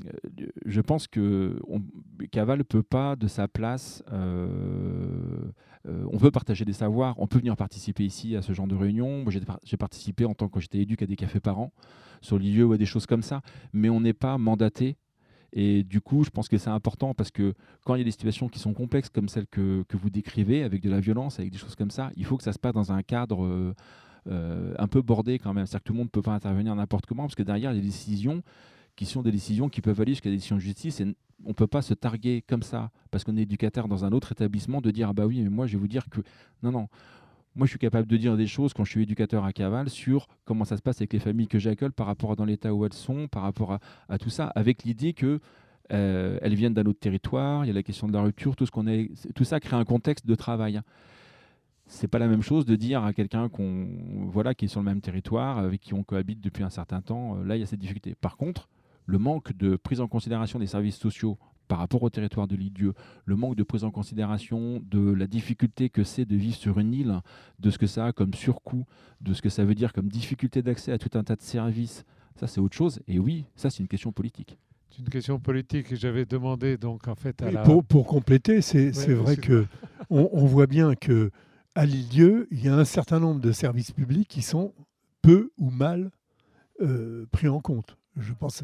je pense que on, Caval ne peut pas, de sa place, euh, euh, on veut partager des savoirs, on peut venir participer ici à ce genre de réunion. Moi, j'ai, j'ai participé en tant que j'étais éduque à des cafés par an, sur les lieux ou à des choses comme ça, mais on n'est pas mandaté. Et du coup, je pense que c'est important parce que quand il y a des situations qui sont complexes comme celles que, que vous décrivez, avec de la violence, avec des choses comme ça, il faut que ça se passe dans un cadre... Euh, Euh, un peu bordé quand même, c'est-à-dire que tout le monde ne peut pas intervenir n'importe comment, parce que derrière, il y a des décisions qui sont des décisions qui peuvent aller jusqu'à des décisions de justice, et on ne peut pas se targuer comme ça, parce qu'on est éducateur dans un autre établissement, de dire « ah bah oui, mais moi je vais vous dire que… » Non, non, moi je suis capable de dire des choses quand je suis éducateur à Caval sur comment ça se passe avec les familles que j'accueille par rapport à dans l'état où elles sont, par rapport à, à tout ça, avec l'idée que euh, elles viennent d'un autre territoire, il y a la question de la rupture, tout, ce qu'on est, tout ça crée un contexte de travail. C'est pas la même chose de dire à quelqu'un qu'on, voilà, qui est sur le même territoire, avec qui on cohabite depuis un certain temps, euh, là il y a cette difficulté. Par contre, le manque de prise en considération des services sociaux par rapport au territoire de l'Île-Dieu, le manque de prise en considération de la difficulté que c'est de vivre sur une île, de ce que ça a comme surcoût, de ce que ça veut dire comme difficulté d'accès à tout un tas de services, ça c'est autre chose. Et oui, ça c'est une question politique. C'est une question politique que j'avais demandé donc en fait à la... pour, pour compléter, c'est, ouais, c'est vrai que on, on voit bien que à l'Île-Dieu, il y a un certain nombre de services publics qui sont peu ou mal euh, pris en compte. Je pense,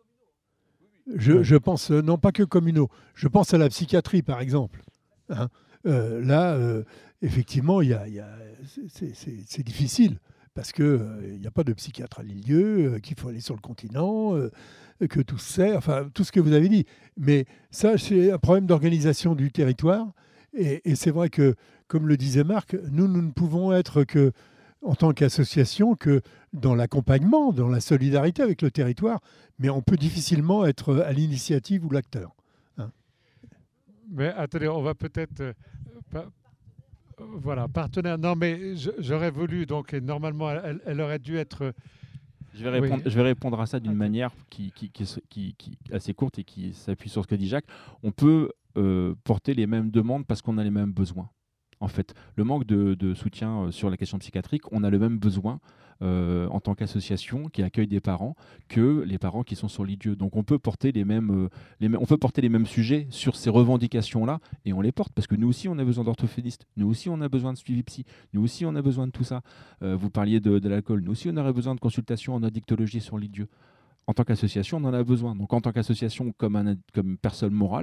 je, je pense, non pas que communaux, je pense à la psychiatrie par exemple. Hein. Euh, là, euh, effectivement, il y a, il y a, c'est, c'est, c'est difficile parce qu'il euh, n'y a pas de psychiatre à l'Île-Dieu, euh, qu'il faut aller sur le continent, euh, que tout sert, enfin tout ce que vous avez dit. Mais ça, c'est un problème d'organisation du territoire. Et, et c'est vrai que, comme le disait Marc, nous, nous ne pouvons être que, en tant qu'association, que dans l'accompagnement, dans la solidarité avec le territoire, mais on peut difficilement être à l'initiative ou l'acteur. Hein. Mais attendez, on va peut-être... Euh, pa- voilà, partenaire. Non, mais je, j'aurais voulu, donc, et normalement, elle, elle aurait dû être... Je vais, répondre, oui. je vais répondre à ça d'une manière qui, qui, qui, qui, qui est assez courte et qui s'appuie sur ce que dit Jacques. On peut euh, porter les mêmes demandes parce qu'on a les mêmes besoins. En fait, le manque de, de soutien sur la question psychiatrique, on a le même besoin euh, en tant qu'association qui accueille des parents que les parents qui sont sur l'Île-Dieu. Donc on peut porter les mêmes, euh, les mêmes, on peut porter les mêmes sujets sur ces revendications-là et on les porte parce que nous aussi on a besoin d'orthophonistes, nous aussi on a besoin de suivi psy, nous aussi on a besoin de tout ça. Euh, vous parliez de, de l'alcool, nous aussi on aurait besoin de consultations en addictologie sur l'Île-Dieu. En tant qu'association, on en a besoin. Donc en tant qu'association, comme, un, comme personne morale,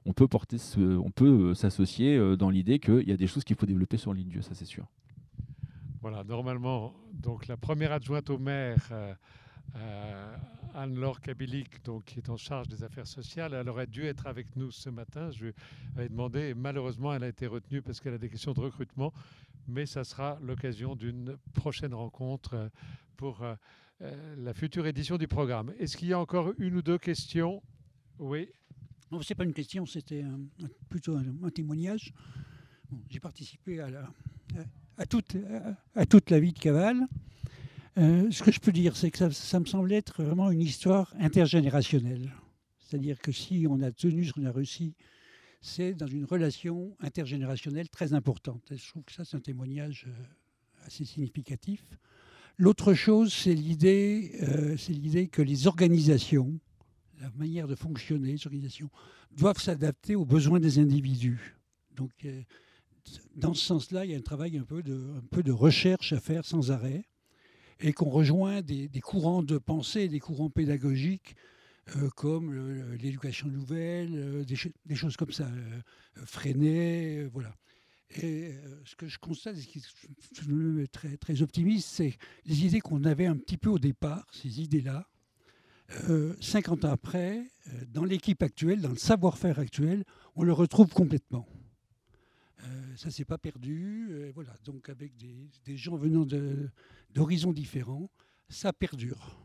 on peut, porter ce, on peut s'associer dans l'idée qu'il y a des choses qu'il faut développer sur l'île Dieu, ça c'est sûr. Voilà, normalement, donc la première adjointe au maire, euh, euh, Anne-Laure Kabilik, donc, qui est en charge des affaires sociales, elle aurait dû être avec nous ce matin. Je lui avais demandé, et malheureusement, elle a été retenue parce qu'elle a des questions de recrutement. Mais ça sera l'occasion d'une prochaine rencontre pour euh, la future édition du programme. Est-ce qu'il y a encore une ou deux questions? Oui. Non, ce n'est pas une question, c'était un, un, plutôt un, un témoignage. Bon, j'ai participé à, la, à, à, toute, à, à toute la vie de Caval. Euh, ce que je peux dire, c'est que ça, ça me semble être vraiment une histoire intergénérationnelle. C'est-à-dire que si on a tenu ce qu'on a réussi, c'est dans une relation intergénérationnelle très importante. Et je trouve que ça, c'est un témoignage assez significatif. L'autre chose, c'est l'idée, euh, c'est l'idée que les organisations, la manière de fonctionner, les organisations, doivent s'adapter aux besoins des individus. Donc, euh, dans ce sens-là, il y a un travail un peu de, un peu de recherche à faire sans arrêt, et qu'on rejoint des, des courants de pensée, des courants pédagogiques, Euh, comme euh, l'éducation nouvelle, euh, des, ch des choses comme ça, euh, Freinet, euh, voilà. Et euh, ce que je constate, ce qui est très, très optimiste, c'est les idées qu'on avait un petit peu au départ, ces idées-là, euh, cinquante ans après, euh, dans l'équipe actuelle, dans le savoir-faire actuel, on le retrouve complètement. Euh, ça ne s'est pas perdu, euh, voilà. Donc avec des, des gens venant d'horizons différents, ça perdure.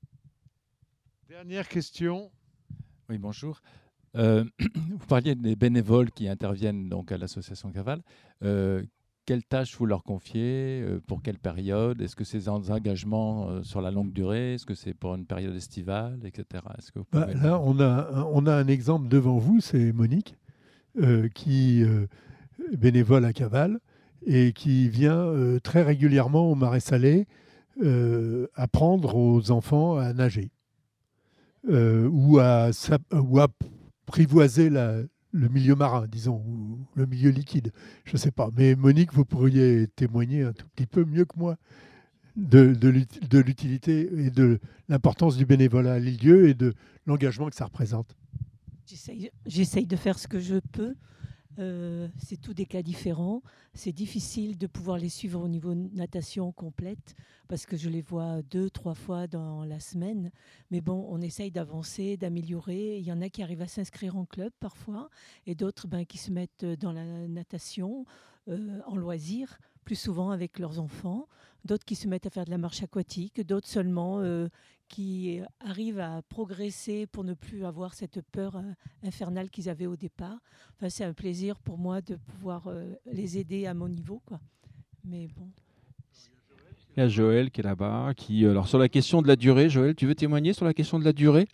Dernière question. Oui, bonjour. Euh, vous parliez des bénévoles qui interviennent donc à l'association Caval. Euh, quelles tâches vous leur confiez? euh, Pour quelle période? Est-ce que c'est des engagements euh, sur la longue durée? Est-ce que c'est pour une période estivale, et cetera. Est-ce que vous bah, pouvez... Là, on a, on a un exemple devant vous, c'est Monique, euh, qui euh, est bénévole à Caval et qui vient euh, très régulièrement au Marais Salé euh, apprendre aux enfants à nager. Euh, ou, à, ou à apprivoiser la, le milieu marin, disons, ou le milieu liquide. Je ne sais pas. Mais Monique, vous pourriez témoigner un tout petit peu mieux que moi de, de l'utilité et de l'importance du bénévolat à l'île Dieu et de l'engagement que ça représente. J'essaye de faire ce que je peux. Euh, c'est tous des cas différents. C'est difficile de pouvoir les suivre au niveau natation complète parce que je les vois deux, trois fois dans la semaine. Mais bon, on essaye d'avancer, d'améliorer. Il y en a qui arrivent à s'inscrire en club parfois et d'autres ben, qui se mettent dans la natation euh, en loisir, plus souvent avec leurs enfants. D'autres qui se mettent à faire de la marche aquatique, d'autres seulement euh, qui arrivent à progresser pour ne plus avoir cette peur euh, infernale qu'ils avaient au départ. Enfin, c'est un plaisir pour moi de pouvoir euh, les aider à mon niveau, quoi. Mais bon. Il y a Joël qui est là-bas. Qui, alors sur la question de la durée, Joël, tu veux témoigner sur la question de la durée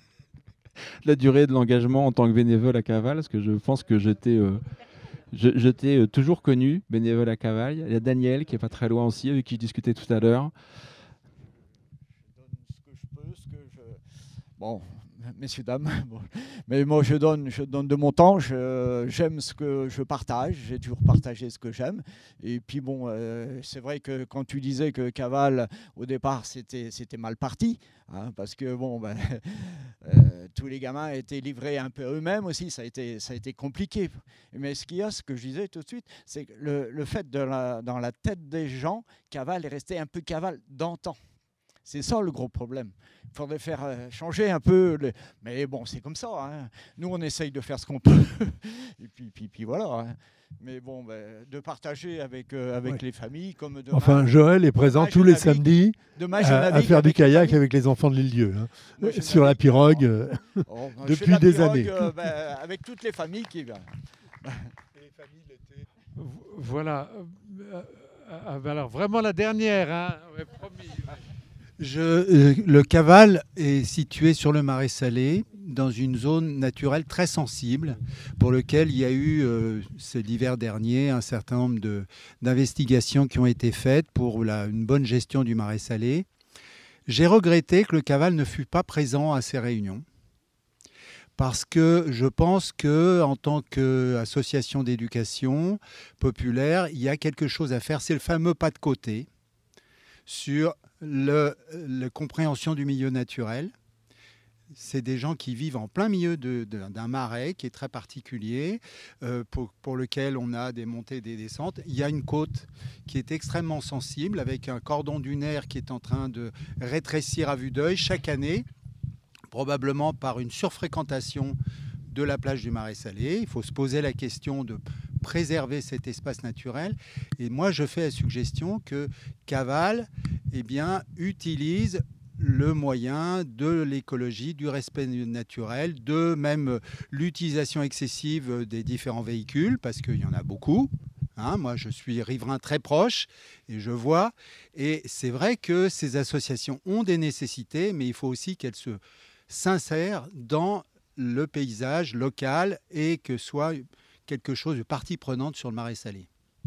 La durée de l'engagement en tant que bénévole à Caval, parce que je pense que j'étais... Euh, Je, je t'ai euh, toujours connu, bénévole à Caval. Il y a Daniel qui n'est pas très loin aussi, avec qui je discutais tout à l'heure. Je donne ce que je peux, ce que je... Bon, messieurs, dames, bon. Mais moi je donne, je donne de mon temps, j'aime ce que je partage, j'ai toujours partagé ce que j'aime. Et puis bon, euh, c'est vrai que quand tu disais que Caval, au départ, c'était c'était mal parti, hein, parce que bon, ben, euh, tous les gamins étaient livrés un peu eux-mêmes aussi, ça a été, ça a été compliqué. Mais ce qu'il y a, ce que je disais tout de suite, c'est que le, le fait de la, dans la tête des gens, Caval est resté un peu Caval d'antan. C'est ça le gros problème. Il faudrait faire euh, changer un peu. Les... Mais bon, c'est comme ça. Hein. Nous, on essaye de faire ce qu'on peut. Et puis, puis, puis voilà. Hein. Mais bon, ben, de partager avec, euh, avec ouais. les familles. Comme demain, enfin, Joël est présent tous les samedis à, à faire du kayak avec, avec les enfants de l'île Dieu. Hein. Sur la pirogue, euh, oh, ben, depuis des pirogue, années. Euh, ben, avec toutes les familles qui viennent. Et les familles l'été. Voilà. Euh, euh, alors, vraiment la dernière. Hein. Ouais, promis. Je, euh, le Caval est situé sur le Marais Salé, dans une zone naturelle très sensible, pour lequel il y a eu, euh, l'hiver dernier, un certain nombre d'investigations qui ont été faites pour la, une bonne gestion du Marais Salé. J'ai regretté que le Caval ne fût pas présent à ces réunions, parce que je pense qu'en tant qu'association d'éducation populaire, il y a quelque chose à faire. C'est le fameux pas de côté sur... la compréhension du milieu naturel, C'est des gens qui vivent en plein milieu de, de, d'un marais qui est très particulier, euh, pour, pour lequel on a des montées et des descentes. Il y a une côte qui est extrêmement sensible, avec un cordon dunaire qui est en train de rétrécir à vue d'œil chaque année, probablement par une surfréquentation de la plage du Marais Salé. Il faut se poser la question de préserver cet espace naturel. Et moi, je fais la suggestion que Caval eh bien, utilise le moyen de l'écologie, du respect naturel, de même l'utilisation excessive des différents véhicules, parce qu'il y en a beaucoup. Hein, moi, je suis riverain très proche et je vois. Et c'est vrai que ces associations ont des nécessités, mais il faut aussi qu'elles se s'insèrent dans le paysage local et que soit quelque chose de partie prenante sur le Marais Salé.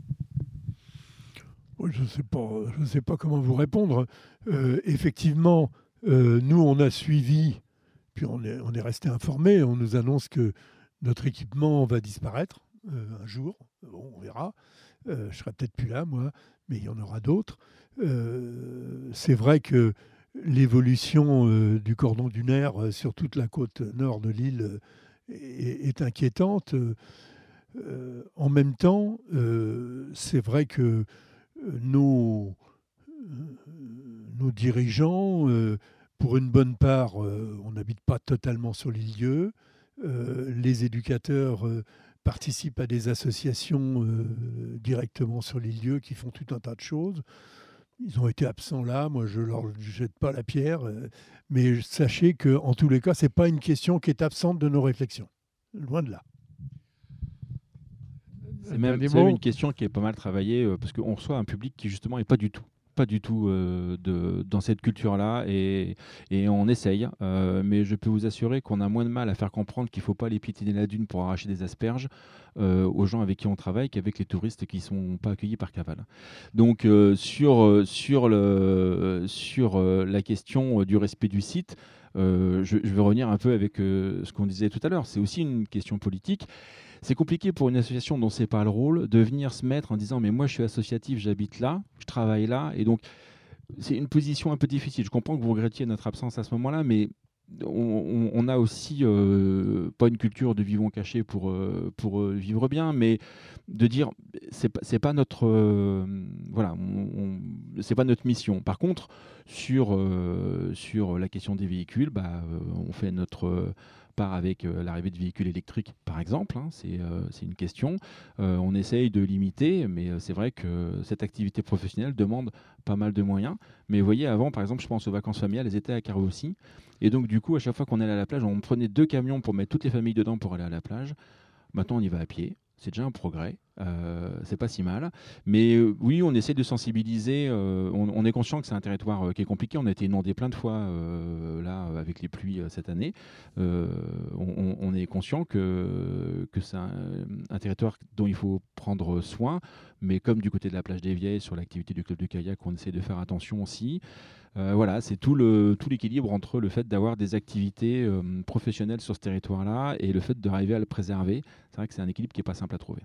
Je ne sais pas, je ne sais pas comment vous répondre. Euh, effectivement, euh, nous, on a suivi, puis on est, on est resté informé. On nous annonce que notre équipement va disparaître euh, un jour. Bon, on verra. Euh, je serai peut-être plus là, moi, mais il y en aura d'autres. Euh, c'est vrai que l'évolution euh, du cordon dunaire euh, sur toute la côte nord de l'île euh, est, est inquiétante. Euh, en même temps, euh, c'est vrai que Nos, nos dirigeants, euh, pour une bonne part, euh, on n'habite pas totalement sur l'île-dieu. Euh, les éducateurs euh, participent à des associations euh, directement sur l'île-dieu qui font tout un tas de choses. Ils ont été absents là, moi je ne leur jette pas la pierre, euh, mais sachez qu'en tous les cas, ce n'est pas une question qui est absente de nos réflexions. Loin de là. C'est même, c'est même une question qui est pas mal travaillée euh, parce qu'on reçoit un public qui justement n'est pas du tout, pas du tout euh, de, dans cette culture-là et, et on essaye. Euh, mais je peux vous assurer qu'on a moins de mal à faire comprendre qu'il ne faut pas aller piétiner la dune pour arracher des asperges euh, aux gens avec qui on travaille qu'avec les touristes qui ne sont pas accueillis par Caval. Donc euh, sur, sur, le, sur euh, la question du respect du site, euh, je, je vais revenir un peu avec euh, ce qu'on disait tout à l'heure. C'est aussi une question politique. C'est compliqué pour une association dont c'est pas le rôle de venir se mettre en disant mais moi je suis associatif, j'habite là, je travaille là et donc c'est une position un peu difficile. Je comprends que vous regrettiez notre absence à ce moment-là, mais on, on a aussi euh, pas une culture de vivons cachés pour euh, pour euh, vivre bien, mais de dire c'est pas c'est pas notre euh, voilà on, on, c'est pas notre mission. Par contre sur euh, sur la question des véhicules, bah euh, on fait notre euh, part avec euh, l'arrivée de véhicules électriques, par exemple, hein, c'est euh, c'est une question. Euh, on essaye de limiter, mais euh, c'est vrai que cette activité professionnelle demande pas mal de moyens. Mais vous voyez, avant, par exemple, je pense aux vacances familiales, elles étaient à Carreau aussi. Et donc, du coup, à chaque fois qu'on allait à la plage, on prenait deux camions pour mettre toutes les familles dedans pour aller à la plage. Maintenant, on y va à pied. C'est déjà un progrès, euh, c'est pas si mal. Mais euh, oui, on essaie de sensibiliser. Euh, on, on est conscient que c'est un territoire euh, qui est compliqué. On a été inondé plein de fois euh, là avec les pluies euh, cette année. Euh, on, on est conscient que, que c'est un, un territoire dont il faut prendre soin. Mais comme du côté de la plage des Vieilles, sur l'activité du club du kayak, on essaie de faire attention aussi. Euh, voilà, c'est tout, le, tout l'équilibre entre le fait d'avoir des activités euh, professionnelles sur ce territoire-là et le fait d'arriver à le préserver. C'est vrai que c'est un équilibre qui n'est pas simple à trouver.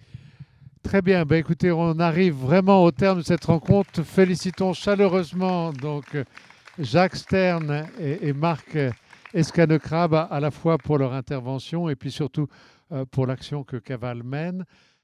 Très bien. Ben, écoutez, on arrive vraiment au terme de cette rencontre. Félicitons chaleureusement donc, Jacques Stern et, et Marc Escanecrabe à la fois pour leur intervention et puis surtout euh, pour l'action que Caval mène.